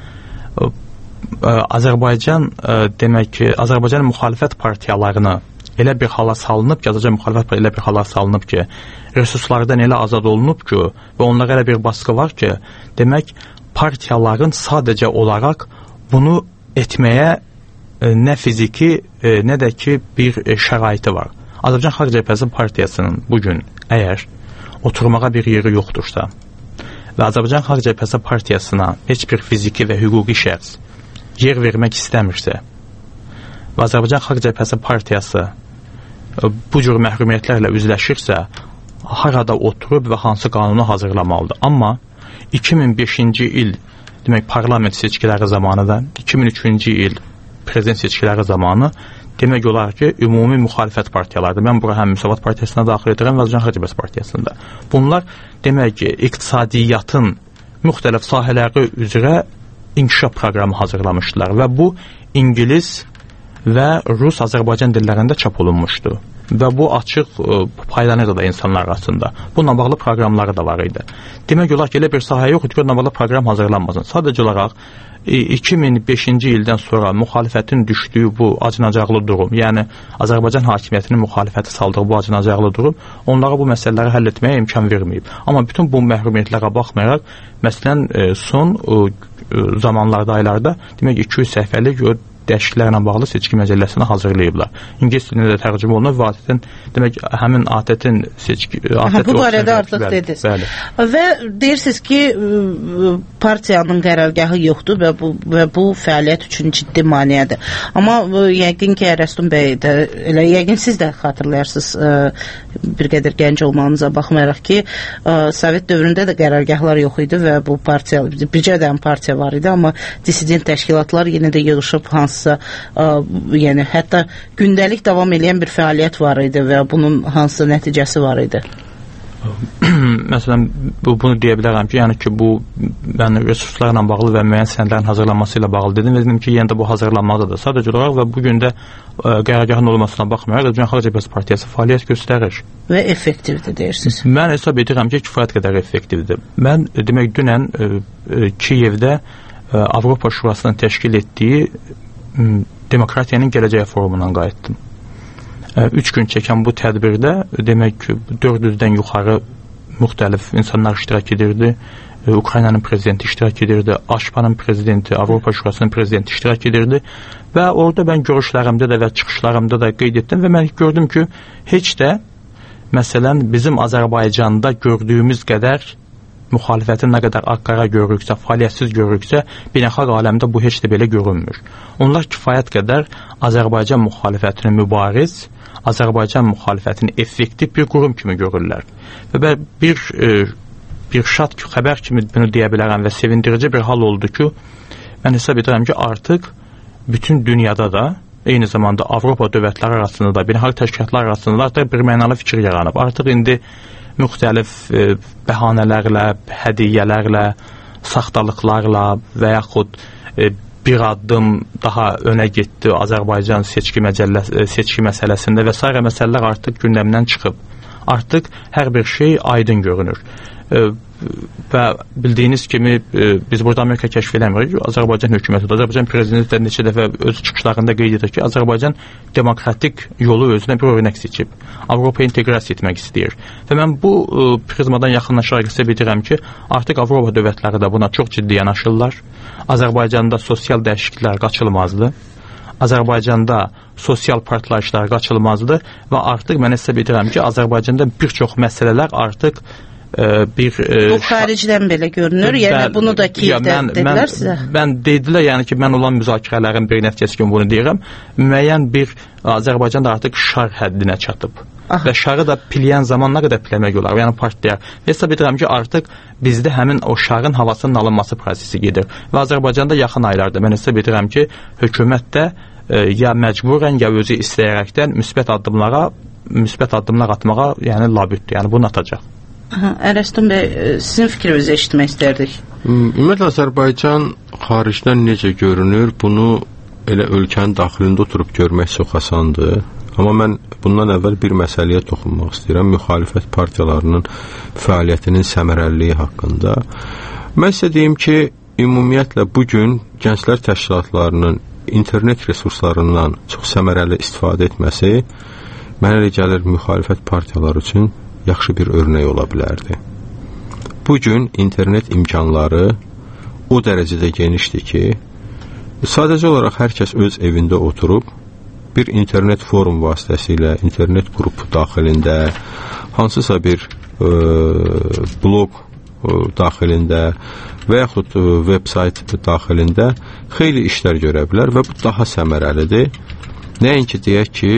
Azərbaycan demək ki, Azərbaycan müxalifət partiyalarını elə bir hala salınıb ki, Azərbaycan müxalifət partiyaları elə bir hala salınıb ki, resurslardan elə azad olunub ki və onlara elə bir baskı var ki, demək partiyaların sadəcə olaraq bunu etməyə nə fiziki, nə də ki bir şəraiti var. Azərbaycan Xalq Cəbhəsi Partiyasının bugün əgər oturmağa bir yeri yoxdursa və Azərbaycan Xalq Cəbhəsi Partiyasına heç bir fiziki və hüquqi şəxs yer vermək istəmirsə və Azərbaycan Xalq Cəbhəsi Partiyası bu cür məhrumiyyətlərlə üzləşirsə, harada oturub və hansı qanunu hazırlamalıdır. Amma 2005-ci il demək parlament seçkiləri zamanı və 2003-cü il prezident seçkiləri zamanı demək olar ki, ümumi müxalifət partiyalardır. Mən bura həm Müsavat Partiyasına daxil edirəm və Azərbaycan Xalq Cəbhəsi Partiyasında. Bunlar demək ki, iqtisadiyyatın müxtəlif sahələri üzrə inkişaf proqramı hazırlamışdılar və bu İngilis və Rus Azərbaycan dillərində çap olunmuşdu. və bu açıq paylanırdı da insanlar arasında. Bununla bağlı proqramları da var idi. Demək olar ki, elə bir sahə yox idi ki, onunla bağlı proqram hazırlanmasın. Sadəcə olaraq 2005-ci ildən sonra müxalifətin düşdüyü bu acınacaqlı durum, yəni Azərbaycan hakimiyyətinin müxalifəti saldığı bu acınacaqlı durum onlara bu məsələləri həll etməyə imkan verməyib. Amma bütün bu məhrumiyyətlərə baxmayaraq, məsələn, son zamanlarda, aylarda demək 200 səhifəlik dəyişikliklərlə bağlı seçki məcəlləsini hazırlayıblar. İngilis dilində də tərcümə olunur və adətən demək həmin ATƏT-in seçki bu barədə artıq dediniz. Və deyirsiniz ki, partiyanın qərargahı yoxdur və bu fəaliyyət üçün ciddi maneədir. Amma yəqin ki, Ərəstun bəy də elə yəqin siz də xatırlayarsınız bir qədər gənc olmanıza baxmayaraq ki, Sovet dövründə də qərargahlar yox idi və bu partiya, bircə dənə partiya var idi, amma dissident təşkilatlar yenə də yığışıb yəni hətta gündəlik davam edən bir fəaliyyət var idi və bunun hansı nəticəsi var idi? Məsələn, bunu deyə bilərəm ki, yəni ki, bu resurslarla bağlı və müəyyən sənədlərin hazırlanması ilə bağlı dedim ki, yenə də bu hazırlanmalıdır. Sadəcə olaraq və bugün də qərargahın olmasına baxmayaraq, Xalq Cəbhəsi Partiyası fəaliyyət göstərir. Və effektivdir deyirsiniz. Mən hesab edirəm ki, kifayət qədər effektivdir. Mən demək dünən Kiyevdə Avropa Şurasının təşkil etdiyi Demokratiyanın Gələcəyi forumundan qayıtdım. 3 gün çəkən bu tədbirdə demək 400-dən yuxarı müxtəlif insanlar iştirak edirdi. Ukraynanın prezidenti iştirak edirdi, AŞPA-nın prezidenti, Avropa Şurasının prezidenti iştirak edirdi və orada mən görüşlərimdə də və çıxışlarımda da qeyd etdim və mən gördüm ki, heç də məsələn bizim Azərbaycanda gördüyümüz qədər müxalifətin nə qədər ağqara görürüksə, fəaliyyətsiz görürüksə, beynəlxalq aləmdə bu heç də belə görünmür. Onlar kifayət qədər Azərbaycan müxalifətini mübariz, Azərbaycan müxalifətini effektiv bir qurum kimi görürlər. Və bir şad xəbər kimi bunu deyə bilərəm və sevindirici bir hal oldu ki, mən hesab edirəm ki, artıq bütün dünyada da, eyni zamanda Avropa dövlətləri arasında da, beynəlxalq təşkilatlar arasında da bir mənalı fikir yaranıb. Artıq indi müxtəlif bəhanələrlə, hədiyyələrlə, saxtalıqlarla və yaxud bir addım daha önə getdi Azərbaycan seçki məsələsində və s. məsələlər artıq gündəmdən çıxıb. Artıq hər bir şey aydın görünür. Və bildiyiniz kimi biz burada Amerika kəşf eləmirik. Azərbaycan hökuməti, Azərbaycan prezidenti də neçə dəfə öz çıxışlarında qeyd edir ki, Azərbaycan demokratik yolu özünə bir örnək seçib. Avropaya inteqrasiya etmək istəyir. Və mən bu prizmadan yaxınlaşaraq hesab edirəm ki, artıq Avropa dövlətləri də buna çox ciddi yanaşırlar. Azərbaycanda sosial dəyişikliklər qaçılmazdır. Azərbaycanda sosial partlayışlar qaçılmazdır və artıq mən hesab edirəm ki, Azərbaycanda bir çox məsələlər artıq bu xaricdən belə görünür, yəni bunu da Kiyevdə dedilər sizə? Mən dedilər, yəni ki, mən olan müzakirələrin bir nəticəsi kimi bunu deyirəm, müəyyən bir Azərbaycan da artıq şar həddinə çatıb. Və şarı da piləyən zaman nə qədər piləmək olar, yəni partlayar. Hesab edirəm ki, artıq bizdə həmin o şarın havasının alınması prosesi gedir. Və Azərbaycanda yaxın aylarda mən hesab edirəm ki, hökumət də ya məcburən, ya özü istəyərəkdən müsbət addımlar atmağa, yəni labüddür, yəni bunu atacaq. Ərəstun bəy, sizin fikrinizi eşitmək istərdik. Ümumiyyətlə, Azərbaycan xaricdən necə görünür, bunu elə ölkənin daxilində oturub görmək çox asandır. Amma mən bundan əvvəl bir məsələyə toxunmaq istəyirəm, müxalifət partiyalarının fəaliyyətinin səmərəliliyi haqqında. Mən sizə deyim ki, ümumiyyətlə bugün gənclər təşkilatlarının internet resurslarından çox səmərəli istifadə etməsi mənə elə gəlir müxalifət partiyaları üçün yaxşı bir örnək ola bilərdi. Bugün internet imkanları o dərəcədə genişdir ki, sadəcə olaraq hər kəs öz evində oturub, bir internet forum vasitəsilə, internet qrupu daxilində, hansısa bir blog daxilində və yaxud veb-sayt daxilində xeyli işlər görə bilər və bu daha səmərəlidir. Nəinki deyək ki,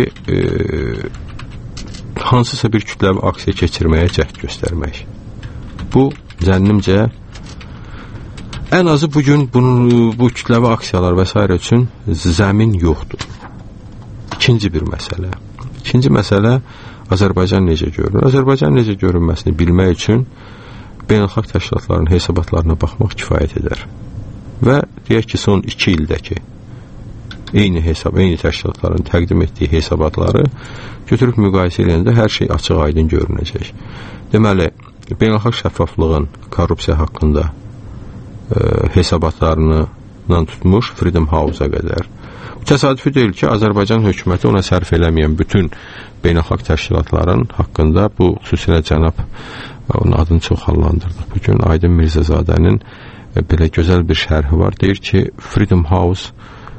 hansısa bir kütləvi aksiya keçirməyə cəhd göstərmək. Bu, zənnimcə, ən azı bugün bu kütləvi aksiyalar və s. üçün zəmin yoxdur. İkinci bir məsələ. İkinci məsələ, Azərbaycan necə görünür? Azərbaycan necə görünməsini bilmək üçün beynəlxalq təşkilatların hesabatlarına baxmaq kifayət edər. Və deyək ki, son 2 ildəki eyni təşkilatların təqdim etdiyi hesabatları götürüb müqayisə edəndə hər şey açıq-aydın görünəcək. Deməli, beynəlxalq şəffaflığın korrupsiya haqqında hesabatlarından tutmuş Freedom House-a qədər. Təsadüfi deyil ki, Azərbaycan hökuməti ona sərf eləməyən bütün beynəlxalq təşkilatların haqqında bu xüsusilə cənab onun adını çox hallandırdıq. Bugün Aydın Mirzəzadənin belə gözəl bir şərhi var. Deyir ki, Freedom House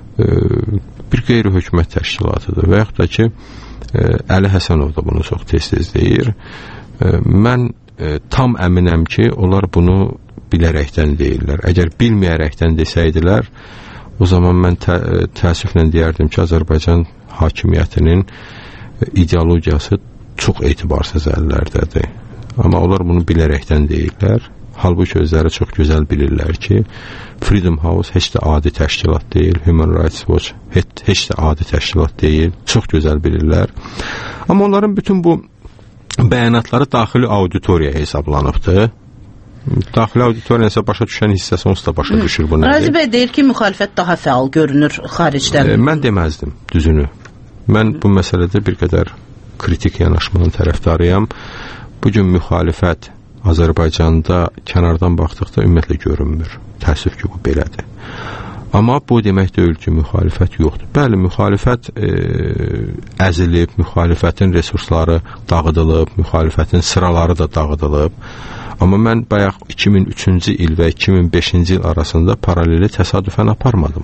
bir qeyri-hökumət təşkilatıdır və yaxud da ki, Əli Həsənov da bunu çox tez-tez deyir. Mən tam əminəm ki, onlar bunu bilərəkdən deyirlər. Əgər bilməyərəkdən desəydilər, o zaman mən təəssüflə deyərdim ki, Azərbaycan hakimiyyətinin ideologiyası çox etibarsız əllərdədir. Amma onlar bunu bilərəkdən deyirlər. Halbuki özləri çox gözəl bilirlər ki, Freedom House heç də adi təşkilat deyil, Human Rights Watch heç də adi təşkilat deyil, çox gözəl bilirlər. Amma onların bütün bu bəyanatları daxili auditoriyaya hesablanıbdır. Daxili auditoriya isə başa düşən hissəsi onsuz da başa düşür bu nədir. Razi bəy deyir ki, müxalifət daha fəal görünür xaricdən. Mən deməzdim düzünü. Mən bu məsələdə bir qədər kritik yanaşmanın tərəfdarıyam. Bugün müxalifət Azərbaycanda kənardan baxdıqda ümumiyyətlə görünmür. Təəssüf ki, bu belədir. Amma bu demək deyil ki, müxalifət yoxdur. Bəli, müxalifət əzilib, müxalifətin resursları dağıdılıb, müxalifətin sıraları da dağıdılıb. Amma mən bayaq 2003-cü il və 2005-ci il arasında paraleli təsadüfən aparmadım.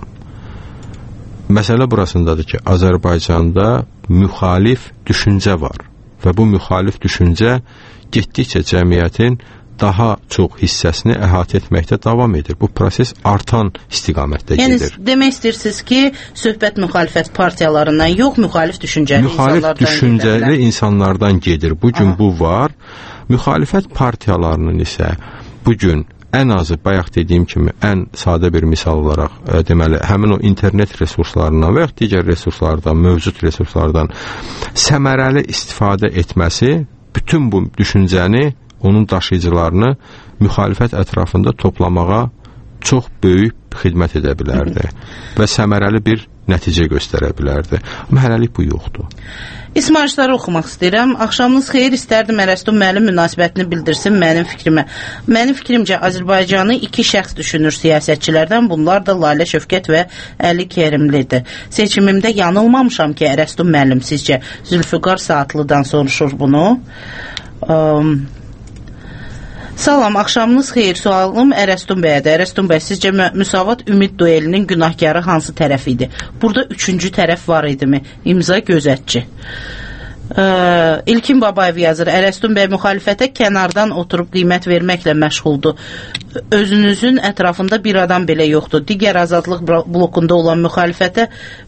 Məsələ burasındadır ki, Azərbaycanda müxalif düşüncə var və bu müxalif düşüncə getdikcə cəmiyyətin daha çox hissəsini əhatə etməkdə davam edir. Bu proses artan istiqamətdə gedir. Yəni, demək istəyirsiniz ki, söhbət müxalifət partiyalarından yox, müxalif düşüncəli müxalif düşüncəli insanlardan gedir. Bugün bu var. Müxalifət partiyalarının isə bugün ən azı bayaq dediyim kimi ən sadə bir misal olaraq deməli həmin o internet resurslarından və ya digər resurslardan, mövcud resurslardan səmərəli istifadə etməsi bütün bu düşüncəni, onun daşıyıcılarını müxalifət ətrafında toplamağa çox böyük xidmət edə bilərdi və səmərəli bir nəticə göstərə bilərdi. Amma hələlik bu yoxdur. İsmayışları oxumaq istəyirəm. Axşamınız xeyir, istərdim Ərəstun müəllim münasibətini bildirsin mənim fikrimə. Mənim fikrimcə Azərbaycanı iki şəxs düşünür siyasətçilərdən. Bunlar da Lalə Şövkət və Əli Kerimlidir. Seçimimdə yanılmamışam ki, Ərəstun müəllim sizcə Zülfüqar Saatlıdan soruşur bunu. Salam, axşamınız xeyir. Sualım Ərəstun bəyədir. Ərəstun bəy, sizcə Müsavat Ümid duelinin günahkarı hansı tərəf idi? Burada üçüncü tərəf var idimi? İmza gözətçi. İlkin Babayev yazır. Ərəstun bəy müxalifətə kənardan oturub qiymət verməklə məşğuldur. Özünüzün ətrafında bir adam belə yoxdur. Digər azadlıq blokunda olan müxalifətə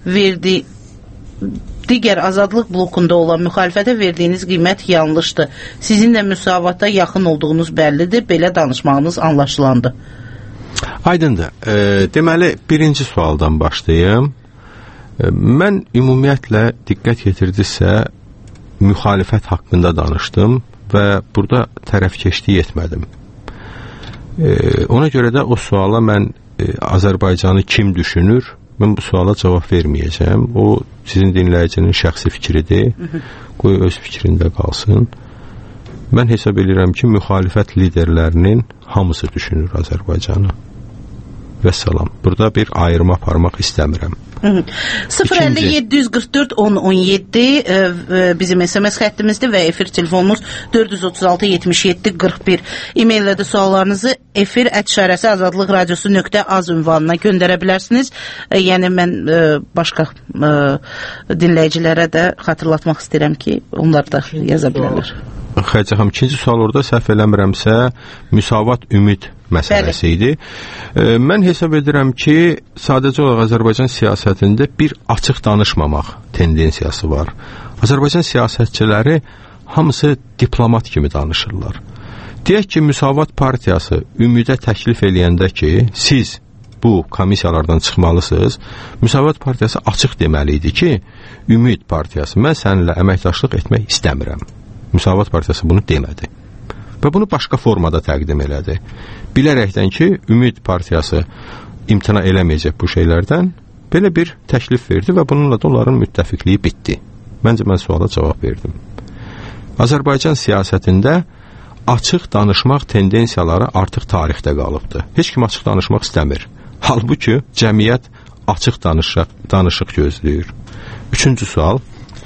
verdiyiniz qiymət yanlışdır. Sizin də müsavata yaxın olduğunuz bəllidir. Belə danışmağınız anlaşılandı. Aydındır. Deməli, birinci sualdan başlayayım. Mən ümumiyyətlə diqqət yetirdisə müxalifət haqqında danışdım və burada tərəfkeşlik etmədim. Ona görə də o suala mən Azərbaycanı kim düşünür? Mən bu suala cavab verməyəcəm. O, sizin dinləyicinin şəxsi fikridir. Qoy öz fikrində qalsın. Mən hesab edirəm ki, müxalifət liderlərinin hamısı düşünür Azərbaycanı. Vəssalam. Burada bir ayrıma aparmaq istəmirəm. 050-744-1017 bizim SMS xəttimizdir və efir telefonumuz 436-77-41. E-maillə də suallarınızı efir@azadlıqradiosu.az ünvanına göndərə bilərsiniz. Yəni mən başqa dinləyicilərə də xatırlatmaq istəyirəm ki, onlar da yaza bilərlər. Xəcəxəm, ikinci sual orada səhv eləmirəmsə Müsavat Ümid məsələsi idi. Mən hesab edirəm ki, sadəcə olaraq Azərbaycan siyasətində bir açıq danışmamaq tendensiyası var. Azərbaycan siyasətçiləri hamısı diplomat kimi danışırlar. Deyək ki, Müsavat partiyası Ümidə təklif eləyəndə ki, siz bu komissiyalardan çıxmalısınız, Müsavat partiyası açıq deməli idi ki, Ümid partiyası, mən səninlə əməkdaşlıq etmək istəmirəm. Müsavat partiyası bunu demədi və bunu başqa formada təqdim elədi. Bilərəkdən ki, Ümid partiyası imtina eləməyəcək bu şeylərdən Belə bir təklif verdi və bununla da onların müttəfiqliyi bitdi. Məncə mən suala cavab verdim. Azərbaycan siyasətində açıq danışmaq tendensiyaları artıq tarixdə qalıbdır. Heç kim açıq danışmaq istəmir. Halbuki cəmiyyət açıq danışıq gözləyir. Üçüncü sual.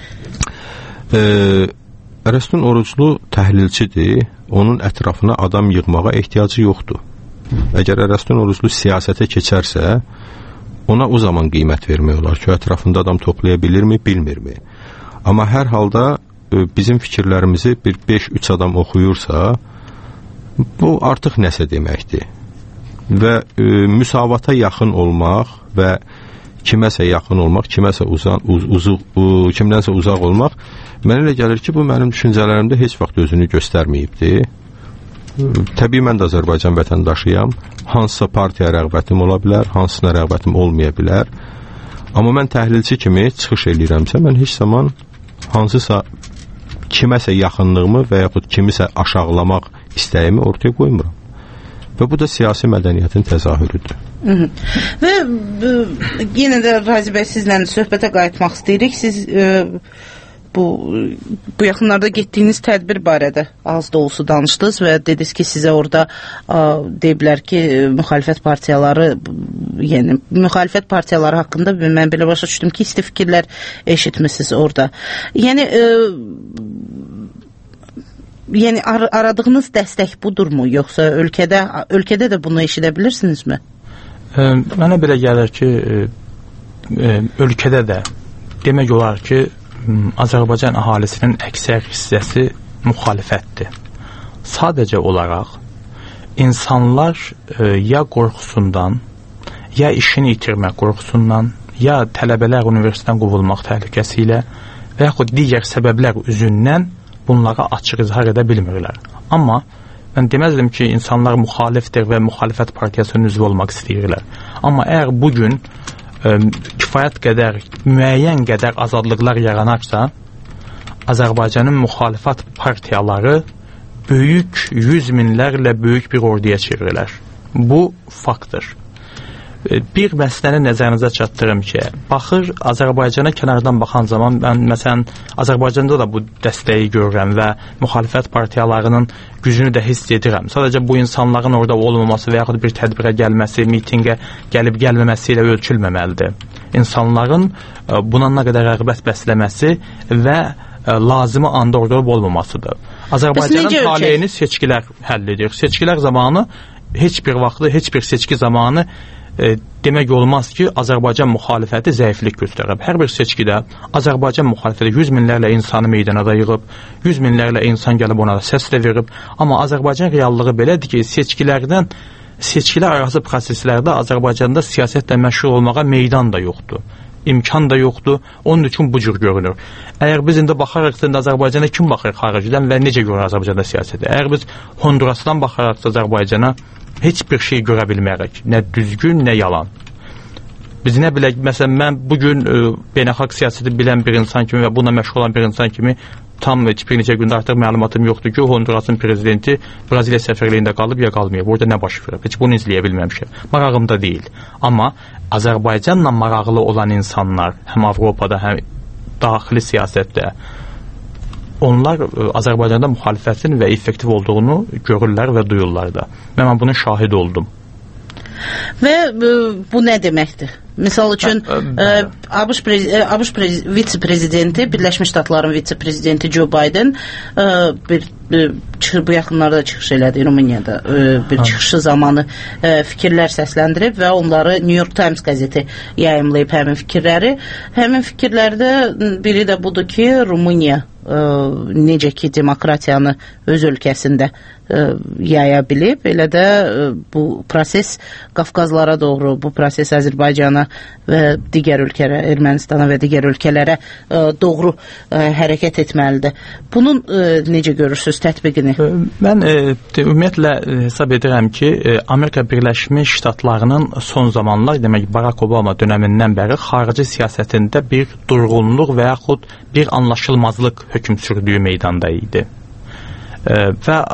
Ərəstun Oruclu təhlilçidir. Onun ətrafına adam yığmağa ehtiyacı yoxdur. Əgər Ərəstun Oruclu siyasətə keçərsə, ona o zaman qiymət vermək olar ki, ətrafında adam toplaya bilirmi, bilmirmi? Amma hər halda bizim fikirlərimizi bir 5-3 adam oxuyursa, bu artıq nəsə deməkdir. Və müsavata yaxın olmaq və kiməsə yaxın olmaq, kimdənsə uzaq olmaq, mənə elə gəlir ki, bu mənim düşüncələrimdə heç vaxt özünü göstərməyibdir. Təbii mən də Azərbaycan vətəndaşıyam. Hansısa partiya rəğbətim ola bilər, hansısına rəğbətim olmaya bilər. Amma mən təhlilçi kimi çıxış eləyirəmsə, mən heç zaman hansısa kiməsə yaxınlığımı və yaxud kimisə aşağılamaq istəyimi ortaya qoymuram. Və bu da siyasi mədəniyyətin təzahürüdür. Və yenə də Razi bəy, sizlə söhbətə qayıtmaq istəyirik. Siz bu yaxınlarda getdiyiniz tədbir barədə az dolusu danışdınız və dediniz ki, sizə orada deyiblər ki, müxalifət partiyaları haqqında mən belə başa düşdüm ki, isti fikirlər eşitmişsiniz orada. Yəni aradığınız dəstək budurmu, yoxsa ölkədə də bunu eşidə bilirsinizmi? Mənə belə gəlir ki, ölkədə də demək olar ki, Azərbaycan əhalisinin əksər hissəsi müxalifətdir. Sadəcə olaraq insanlar ya qorxusundan, ya işini itirmək qorxusundan, ya tələbələr universitetdən qovulmaq təhlükəsi ilə və yaxud digər səbəblər üzündən bunlara açıq izhar edə bilmirlər. Amma mən deməzdim ki, insanlar müxalifdir və müxalifət partiyasının üzvü olmaq istəyirlər. Amma əgər bugün kifayət qədər, müəyyən qədər azadlıqlar yaranarsa, Azərbaycanın müxalifət partiyaları böyük, 100 minlərlə böyük bir orduya çevirilər. Bu faktdır. Bir məsələni nəzərinizə çatdırım ki, baxır Azərbaycana kənardan baxan zaman mən məsələn Azərbaycanda da bu dəstəyi görürəm və müxalifət partiyalarının gücünü də hiss edirəm. Sadəcə bu insanların orada olmaması və yaxud bir tədbirə gəlməsi, mitinqə gəlib gəlməməsi ilə ölçülməməlidir. İnsanların buna nə qədər rəğbət bəsləməsi və lazımı anda orada olmamasıdır. Azərbaycanın taleyini seçkilər həll edir. Seçkilər zamanı heç bir vaxtda, heç bir seçki zamanı demək olmaz ki, Azərbaycan müxalifəti zəiflik göstərib. Hər bir seçkidə Azərbaycan müxalifəti 100 minlərlə insanı meydana da yığıb, 100 minlərlə insan gəlib ona da səs də verib. Amma Azərbaycan reallığı belədir ki, seçkilər arası proseslərdə Azərbaycanda siyasətlə məşğul olmağa meydan da yoxdur. İmkan da yoxdur. Onun üçün bu cür görünür. Əgər biz indi baxaraqsa, Azərbaycana kim baxır xaricdən və necə görür Azərbaycanda siyasəti? Əgər biz Hondurasdan baxaraqsa Azərbaycana heç bir şey görə bilməyərək, nə düzgün, nə yalan. Biz nə bilək, məsələn, mən bugün beynəlxalq siyasəti bilən bir insan kimi və buna məşğul olan bir insan kimi tam bir neçə gündə artıq məlumatım yoxdur ki, Hondurasın prezidenti Braziliya səfərliyində qalıb ya qalmayıb. Orada nə baş verir? Heç bunu izləyə bilməmişəm. Marağımda deyil. Amma Azərbaycanla maraqlı olan insanlar, həm Avropada, həm daxili siyasətdə, onlar Azərbaycanda müxalifətin və effektiv olduğunu görürlər və duyurlar da. Mən bunun şahid oldum. Və bu nə deməkdir? Misal üçün, ABŞ vitse-prezidenti, Birləşmiş Ştatların vitse-prezidenti Joe Biden bu yaxınlarda çıxış elədi, Rumuniyada bir çıxışı zamanı fikirlər səsləndirib və onları New York Times qəzeti yayımlayıb həmin fikirləri. Həmin fikirlərdə biri də budur ki, Rumuniya necə ki demokratiyanı öz ölkəsində yaya bilib, elə də bu proses Qafqazlara doğru, bu proses Azərbaycana və digər ölkələrə, Ermənistana və digər ölkələrə doğru hərəkət etməlidir. Bunun necə görürsünüz tətbiqini? Mən ümumiyyətlə hesab edirəm ki, Amerika Birləşmiş Ştatlarının son zamanlar, demək Barack Obama dönəmindən bəri xarici siyasətində bir durğunluq və yaxud bir anlaşılmazlıq hökm sürdüyü meydanda idi. Və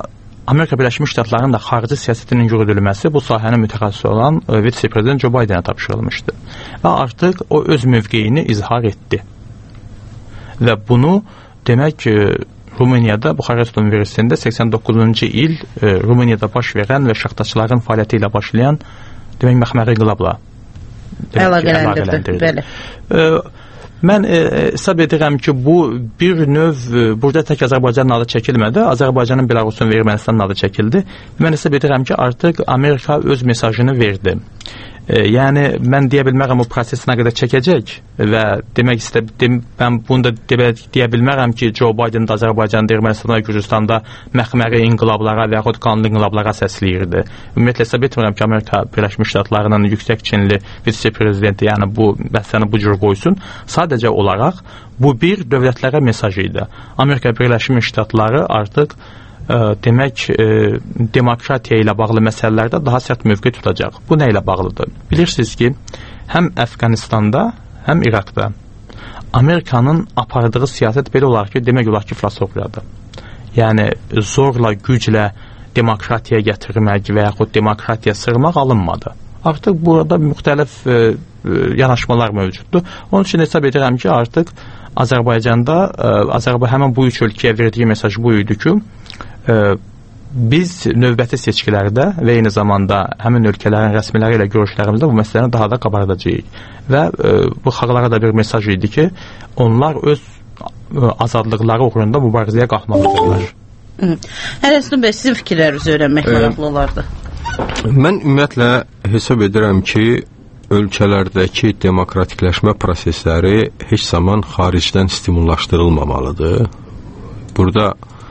Amerika Birləşmiş Ştatlarının da xarici siyasətinin yürüdülməsi bu sahənin mütəxəssisi olan vitse-prezident Joe Bidenə tapşırılmışdı. Və artıq o öz mövqeyini izhar etdi. Və bunu demək Rumeniyada, Buxarest Universitetində 89-cu il Rumeniyada baş verən və şaxtaçıların fəaliyyəti ilə başlayan demək məxməri inqilabla əlaqələndirdi. Mən hesab edirəm ki, bu bir növ, burada tək Azərbaycanın adı çəkilmədi, Azərbaycanın, Belarusun və Ermənistanın adı çəkildi. Mən hesab edirəm ki, artıq Amerika öz mesajını verdi. Yəni, mən deyə bilmərəm o proses nə qədər çəkəcək və demək istədim, mən bunu da deyə bilmərəm ki, Joe Biden da Azərbaycanda, Ermənistanda, Gürcüstanda məxməri inqilablara və yaxud qanlı inqilablara səsləyirdi. Ümumiyyətlə, hesab etmirəm ki, Amerika Birləşmiş Ştatlarının yüksək çinli vitse-prezidenti, yəni bu məsələni bu cür qoysun. Sadəcə olaraq, bu bir dövlətlərə mesaj idi. Amerika Birləşmiş Ştatları artıq demək, demokratiya ilə bağlı məsələlərdə daha sərt mövqe tutacaq. Bu nə ilə bağlıdır? Bilirsiniz ki, həm Əfqanistanda, həm İraqda Amerikanın apardığı siyasət belə olar ki, demək olar ki, filosofiyadır. Yəni, zorla, güclə demokratiya gətirmək və yaxud demokratiya sırmaq alınmadı. Artıq burada müxtəlif yanaşmalar mövcuddur. Onun üçün hesab edirəm ki, artıq Azərbaycanda, həmin bu üç ölkəyə verdiyi mesaj bu idi ki, biz növbəti seçkilərdə və eyni zamanda həmin ölkələrin rəsmiləri ilə görüşlərimizdə bu məsələni daha da qabardacağıq. Və bu xalqlara da bir mesaj idi ki, onlar öz azadlıqları uğrunda mübarizəyə qalxmalıdırlar. Ələsdin bəy, sizin fikirlərinizi öyrənmək maraqlı olardı. Mən ümumiyyətlə hesab edirəm ki, ölkələrdəki demokratikləşmə prosesləri heç zaman xaricdən stimullaşdırılmamalıdır. Burada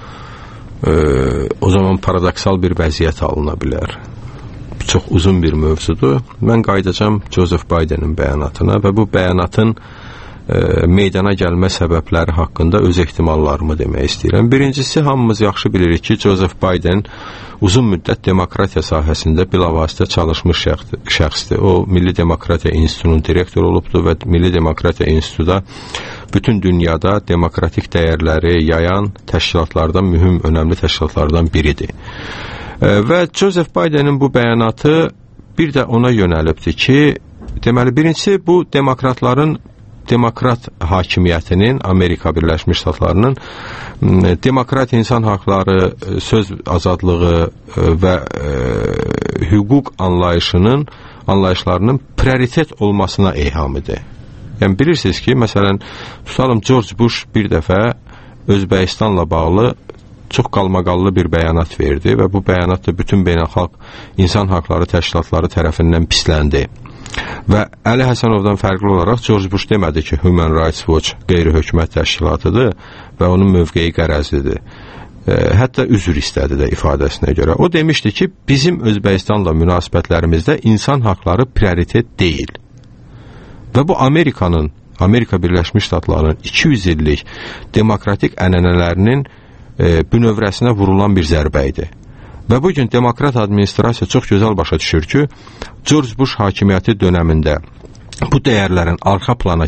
o zaman paradoksal bir vəziyyət alına bilər. Çox uzun bir mövzudur. Mən qayıdacağım Joseph Bidenin bəyanatına və bu bəyanatın meydana gəlmə səbəbləri haqqında öz ehtimallarımı demək istəyirəm. Birincisi, hamımız yaxşı bilirik ki, Joseph Biden uzun müddət demokratiya sahəsində bilavasitə çalışmış şəxsdir. O, Milli Demokratiya İnstitutunun direktoru olubdur və Milli Demokratiya İnstitutu bütün dünyada demokratik dəyərləri yayan təşkilatlardan, mühüm, önəmli təşkilatlardan biridir. Və Joseph Bidenin bu bəyanatı bir də ona yönəlibdir ki, deməli, birincisi bu demokrat hakimiyyətinin, Amerika Birləşmiş Ştatlarının demokrat insan haqları, söz azadlığı və hüquq anlayışlarının prioritet olmasına eyhamıdır. Yəni, bilirsiniz ki, məsələn, tutalım, George Bush bir dəfə Özbəkistanla bağlı çox qalmaqallı bir bəyanat verdi və bu bəyanat da bütün beynəlxalq insan haqları təşkilatları tərəfindən pisləndi. Və Əli Həsənovdan fərqli olaraq George Bush demədi ki, Human Rights Watch qeyri-hökumət təşkilatıdır və onun mövqeyi qərəzlidir. Hətta üzr istədi də ifadəsinə görə. O demişdi ki, bizim Özbəkistanla münasibətlərimizdə insan haqları prioritet deyil. Və bu Amerika Birləşmiş Ştatlarının 200 illik demokratik ənənələrinin bünövrəsinə vurulan bir zərbə idi. Və bugün demokrat administrasiya çox gözəl başa düşür ki, George Bush hakimiyyəti dönəmində bu dəyərlərin arxa plana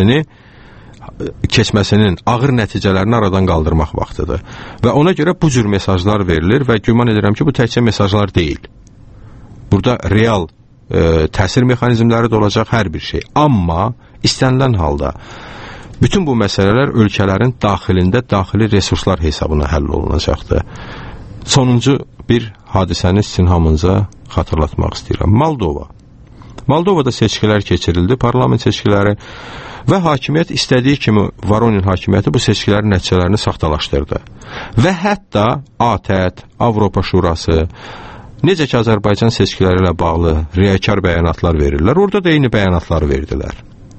keçməsinin ağır nəticələrini aradan qaldırmaq vaxtıdır. Və ona görə bu cür mesajlar verilir və güman edirəm ki, bu təkcə mesajlar deyil. Burada real təsir mexanizmləri də olacaq hər bir şey. Amma istənilən halda bütün bu məsələlər ölkələrin daxilində daxili resurslar hesabına həll olunacaqdır. Sonuncu bir hadisəni sizin hamınıza xatırlatmaq istəyirəm. Moldovada seçkilər keçirildi, parlament seçkiləri və hakimiyyət istədiyi kimi Voronin hakimiyyəti bu seçkilərin nəticələrini saxtalaşdırdı. Və hətta ATƏT, Avropa Şurası, necə ki Azərbaycan seçkiləri ilə bağlı riyakar bəyanatlar verirlər, orada da eyni bəyanatları verdilər.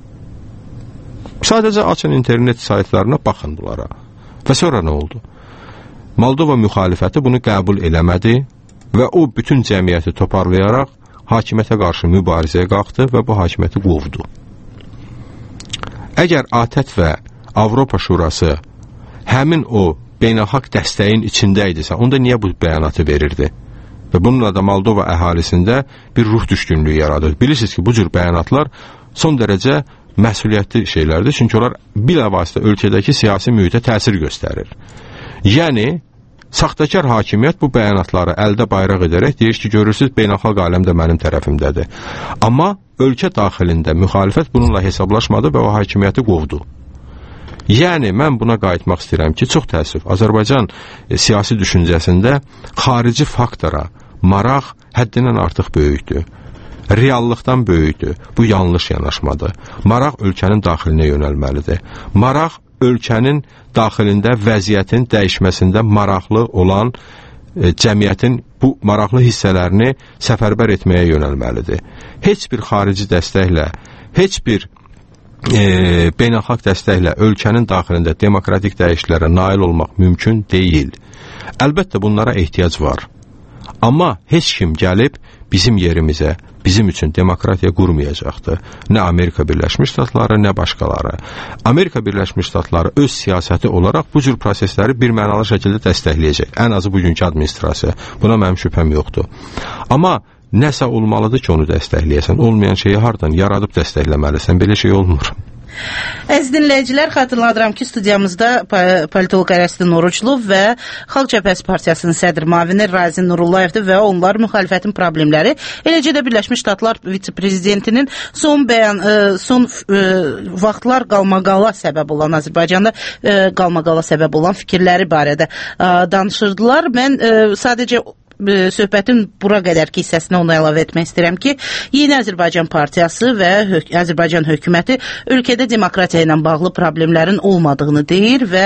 Sadəcə açın internet saytlarına, baxın bunlara. Və sonra nə oldu? Moldova müxalifəti bunu qəbul eləmədi və o bütün cəmiyyəti toparlayaraq hakimiyyətə qarşı mübarizəyə qalxdı və bu hakimiyyəti qovdu. Əgər ATƏT və Avropa Şurası həmin o beynəlxalq dəstəyin içində idisə, onda niyə bu bəyanatı verirdi? Və bununla da Moldova əhalisində bir ruh düşkünlüyü yaradır. Bilirsiniz ki, bu cür bəyanatlar son dərəcə məsuliyyətli şeylərdir, çünki onlar bilavasitə ölkədəki siyasi mühitə təsir göstərir. Yəni, saxtakar hakimiyyət bu bəyanatları əldə bayraq edərək deyir ki, görürsünüz, beynəlxalq aləm də mənim tərəfimdədir. Amma ölkə daxilində müxalifət bununla hesablaşmadı və o hakimiyyəti qovdu. Yəni, mən buna qayıtmaq istəyirəm ki, çox təəssüf, Azərbaycan siyasi düşüncəsində xarici faktora maraq həddindən artıq böyükdür. Reallıqdan böyükdür. Bu yanlış yanaşmadır. Maraq ölkənin daxilinə yönəlməlidir. Maraq ölkənin daxilində vəziyyətin dəyişməsində maraqlı olan cəmiyyətin bu maraqlı hissələrini səfərbər etməyə yönəlməlidir. Heç bir xarici dəstəklə, heç bir beynəlxalq dəstəklə ölkənin daxilində demokratik dəyişikliklərə nail olmaq mümkün deyil. Əlbəttə bunlara ehtiyac var. Amma heç kim gəlib bizim yerimizə, bizim üçün demokratiya qurmayacaqdır. Nə Amerika Birləşmiş Ştatları, nə başqaları. Amerika Birləşmiş Ştatları öz siyasəti olaraq bu cür prosesləri birmənalı şəkildə dəstəkləyəcək. Ən azı bugünkü administrasiya. Buna mənim şübhəm yoxdur. Amma nəsə olmalıdır ki, onu dəstəkləyəsən. Olmayan şeyi hardan yaradıb dəstəkləməlisən? Belə şey olmur. Əziz dinləyicilər, xatırladıram ki, studiyamızda politoloq Ərəstin Oruclu və Xalq Cəbhəsi Partiyasının sədr müavini Razi Nurullayevdir və onlar müxalifətin problemləri, eləcə də Birləşmiş Ştatlar vitse-prezidentinin son vaxtlar qalmaqala səbəb olan, Azərbaycanda qalmaqala səbəb olan fikirləri barədə danışırdılar. Mən sadəcə söhbətin bura qədərki hissəsini ona əlavə etmək istəyirəm ki, Yeni Azərbaycan Partiyası və Azərbaycan hökuməti ölkədə demokratiya ilə bağlı problemlərin olmadığını deyir və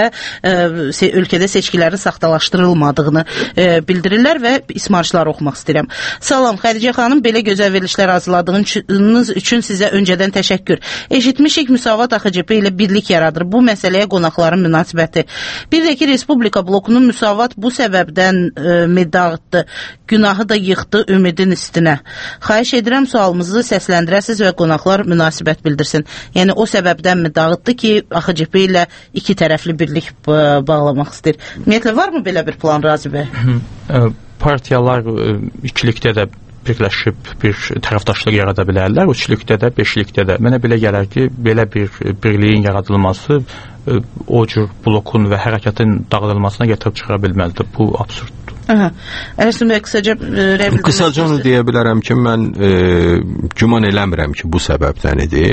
ölkədə seçkilərin saxtalaşdırılmadığını bildirirlər və ismarışları oxumaq istəyirəm. Salam, Xədicə xanım, belə gözəl verilişlər hazırladığınız üçün sizə öncədən təşəkkür. Eşitmişik, Müsavat AXCP ilə birlik yaradır. Bu məsələyə qonaqların münasibəti. Bir də ki, Respublika blokunun Müsavat bu səbəbdən dağıtdı. Günahı da yıxdı ümidin üstünə. Xahiş edirəm, sualımızı səsləndirəsiz və qonaqlar münasibət bildirsin. Yəni, o səbəbdənmi dağıtdı ki, AXCP ilə iki tərəfli birlik bağlamaq istəyir? Ümumiyyətlə, varmı belə bir plan, Razi bəy? Partiyalar ikilikdə də birləşib bir tərəfdaşlıq yarada bilərlər, üçlükdə də, beşlikdə də. Mənə belə gələr ki, belə bir birliyin yaradılması o cür blokun və hərəkətin dağıdılmasına gətirib çıxa bilməlidir. Bu absurddur. Ərəstin bəy, qısaca onu deyə bilərəm ki, mən güman eləmirəm ki, bu səbəbdən idi.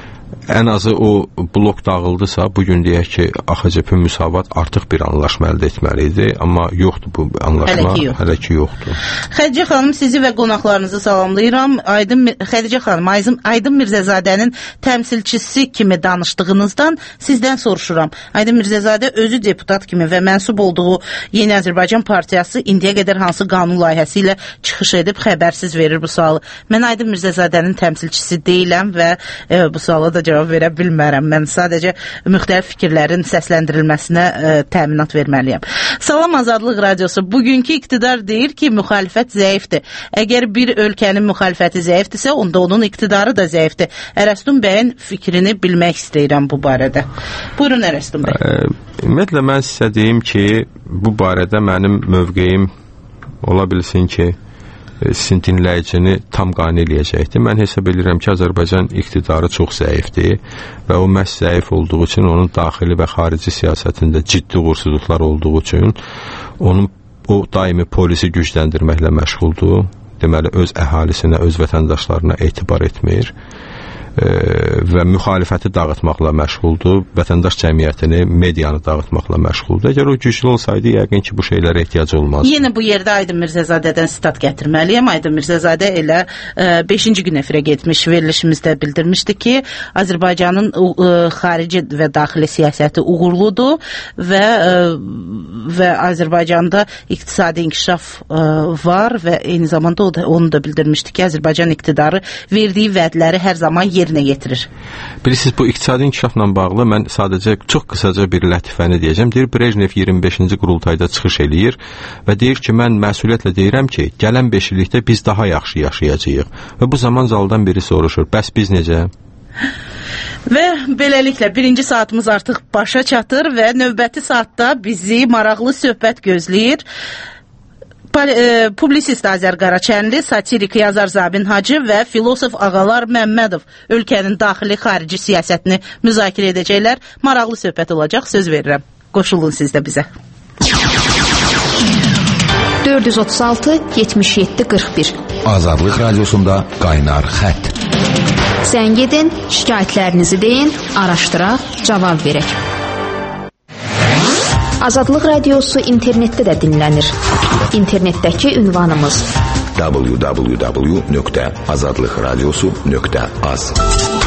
Ən azı o blok dağıldısa, bugün deyək ki, AXCP Müsavat artıq bir anlaşma əldə etməli idi, amma yoxdur bu anlaşma, hələ ki yoxdur. Xədicə xanım, sizi və qonaqlarınızı salamlayıram. Xədicə xanım, Aydın Mirzəzadənin təmsilçisi kimi danışdığınızdan sizdən soruşuram. Aydın Mirzəzadə özü deputat kimi və mənsub olduğu Yeni Azərbaycan Partiyası indiyə qədər hansı qanun layihəsi ilə çıxış edib xəbərsiz verir bu sualı. Mən Aydın Mirzəzadənin təmsilçisi deyiləm və bu suala da cavab verə bilmərəm. Mən sadəcə müxtəlif fikirlərin səsləndirilməsinə təminat verməliyəm. Salam Azadlıq Radiosu. Bugünkü iqtidar deyir ki, müxalifət zəifdir. Əgər bir ölkənin müxalifəti zəifdirsə, onda onun iqtidarı da zəifdir. Ərəstin bəyin fikrini bilmək istəyirəm bu barədə. Buyurun Ərəstin bəy. Ümumiyyətlə, mən sizə deyim ki, bu barədə mənim mövqeyim ola bilsin ki, sizin dinləyicini tam qane eləyəcəkdir. Mən hesab edirəm ki, Azərbaycan iqtidarı çox zəifdir və o məhz zəif olduğu üçün, onun daxili və xarici siyasətində ciddi uğursuzluqlar olduğu üçün onun o daimi polisi gücləndirməklə məşğuldur. Deməli, öz əhalisinə, öz vətəndaşlarına etibar etmir və müxalifəti dağıtmaqla məşğuldur, vətəndaş cəmiyyətini, medianı dağıtmaqla məşğuldur. Əgər o güclü olsaydı, yəqin ki, bu şeylərə ehtiyac olmazdı. Yenə bu yerdə Aydın Mirzəzadədən sitat gətirməliyəm. Aydın Mirzəzadə elə 5-ci gün efirə getmiş verilişimizdə bildirmişdi ki, Azərbaycanın xarici və daxili siyasəti uğurludur və Azərbaycanda iqtisadi inkişaf var və eyni zamanda onu da bildirmişdi ki, Azərbaycan iqtidarı verdiyi vədləri hər zaman yerinə yetirir. Bilirsiniz, bu iqtisadi inkişafla bağlı mən sadəcə çox qısaca bir lətifəni deyəcəm. Deyir, Brejnev 25-ci qurultayda çıxış eləyir və deyir ki, mən məsuliyyətlə deyirəm ki, gələn 5 illikdə biz daha yaxşı yaşayacağıq. Və bu zaman zaldan biri soruşur, bəs biz necə? Və beləliklə, birinci saatımız artıq başa çatır və növbəti saatda bizi maraqlı söhbət gözləyir. Publisist Azər Qaraçənli, satirik yazar Zabin Hacı və filosof Ağalar Məmmədov ölkənin daxili-xarici siyasətini müzakirə edəcəklər. Maraqlı söhbət olacaq, söz verirəm. Qoşulun siz də bizə. 436 77 41. Azadlıq radiosunda qaynar xətt. Zəng edin, şikayətlərinizi deyin, araşdıraq, cavab verək. Azadlıq radiosu internetdə də dinlənir. İnternetdəki ünvanımız www.azadlıqradiosu.az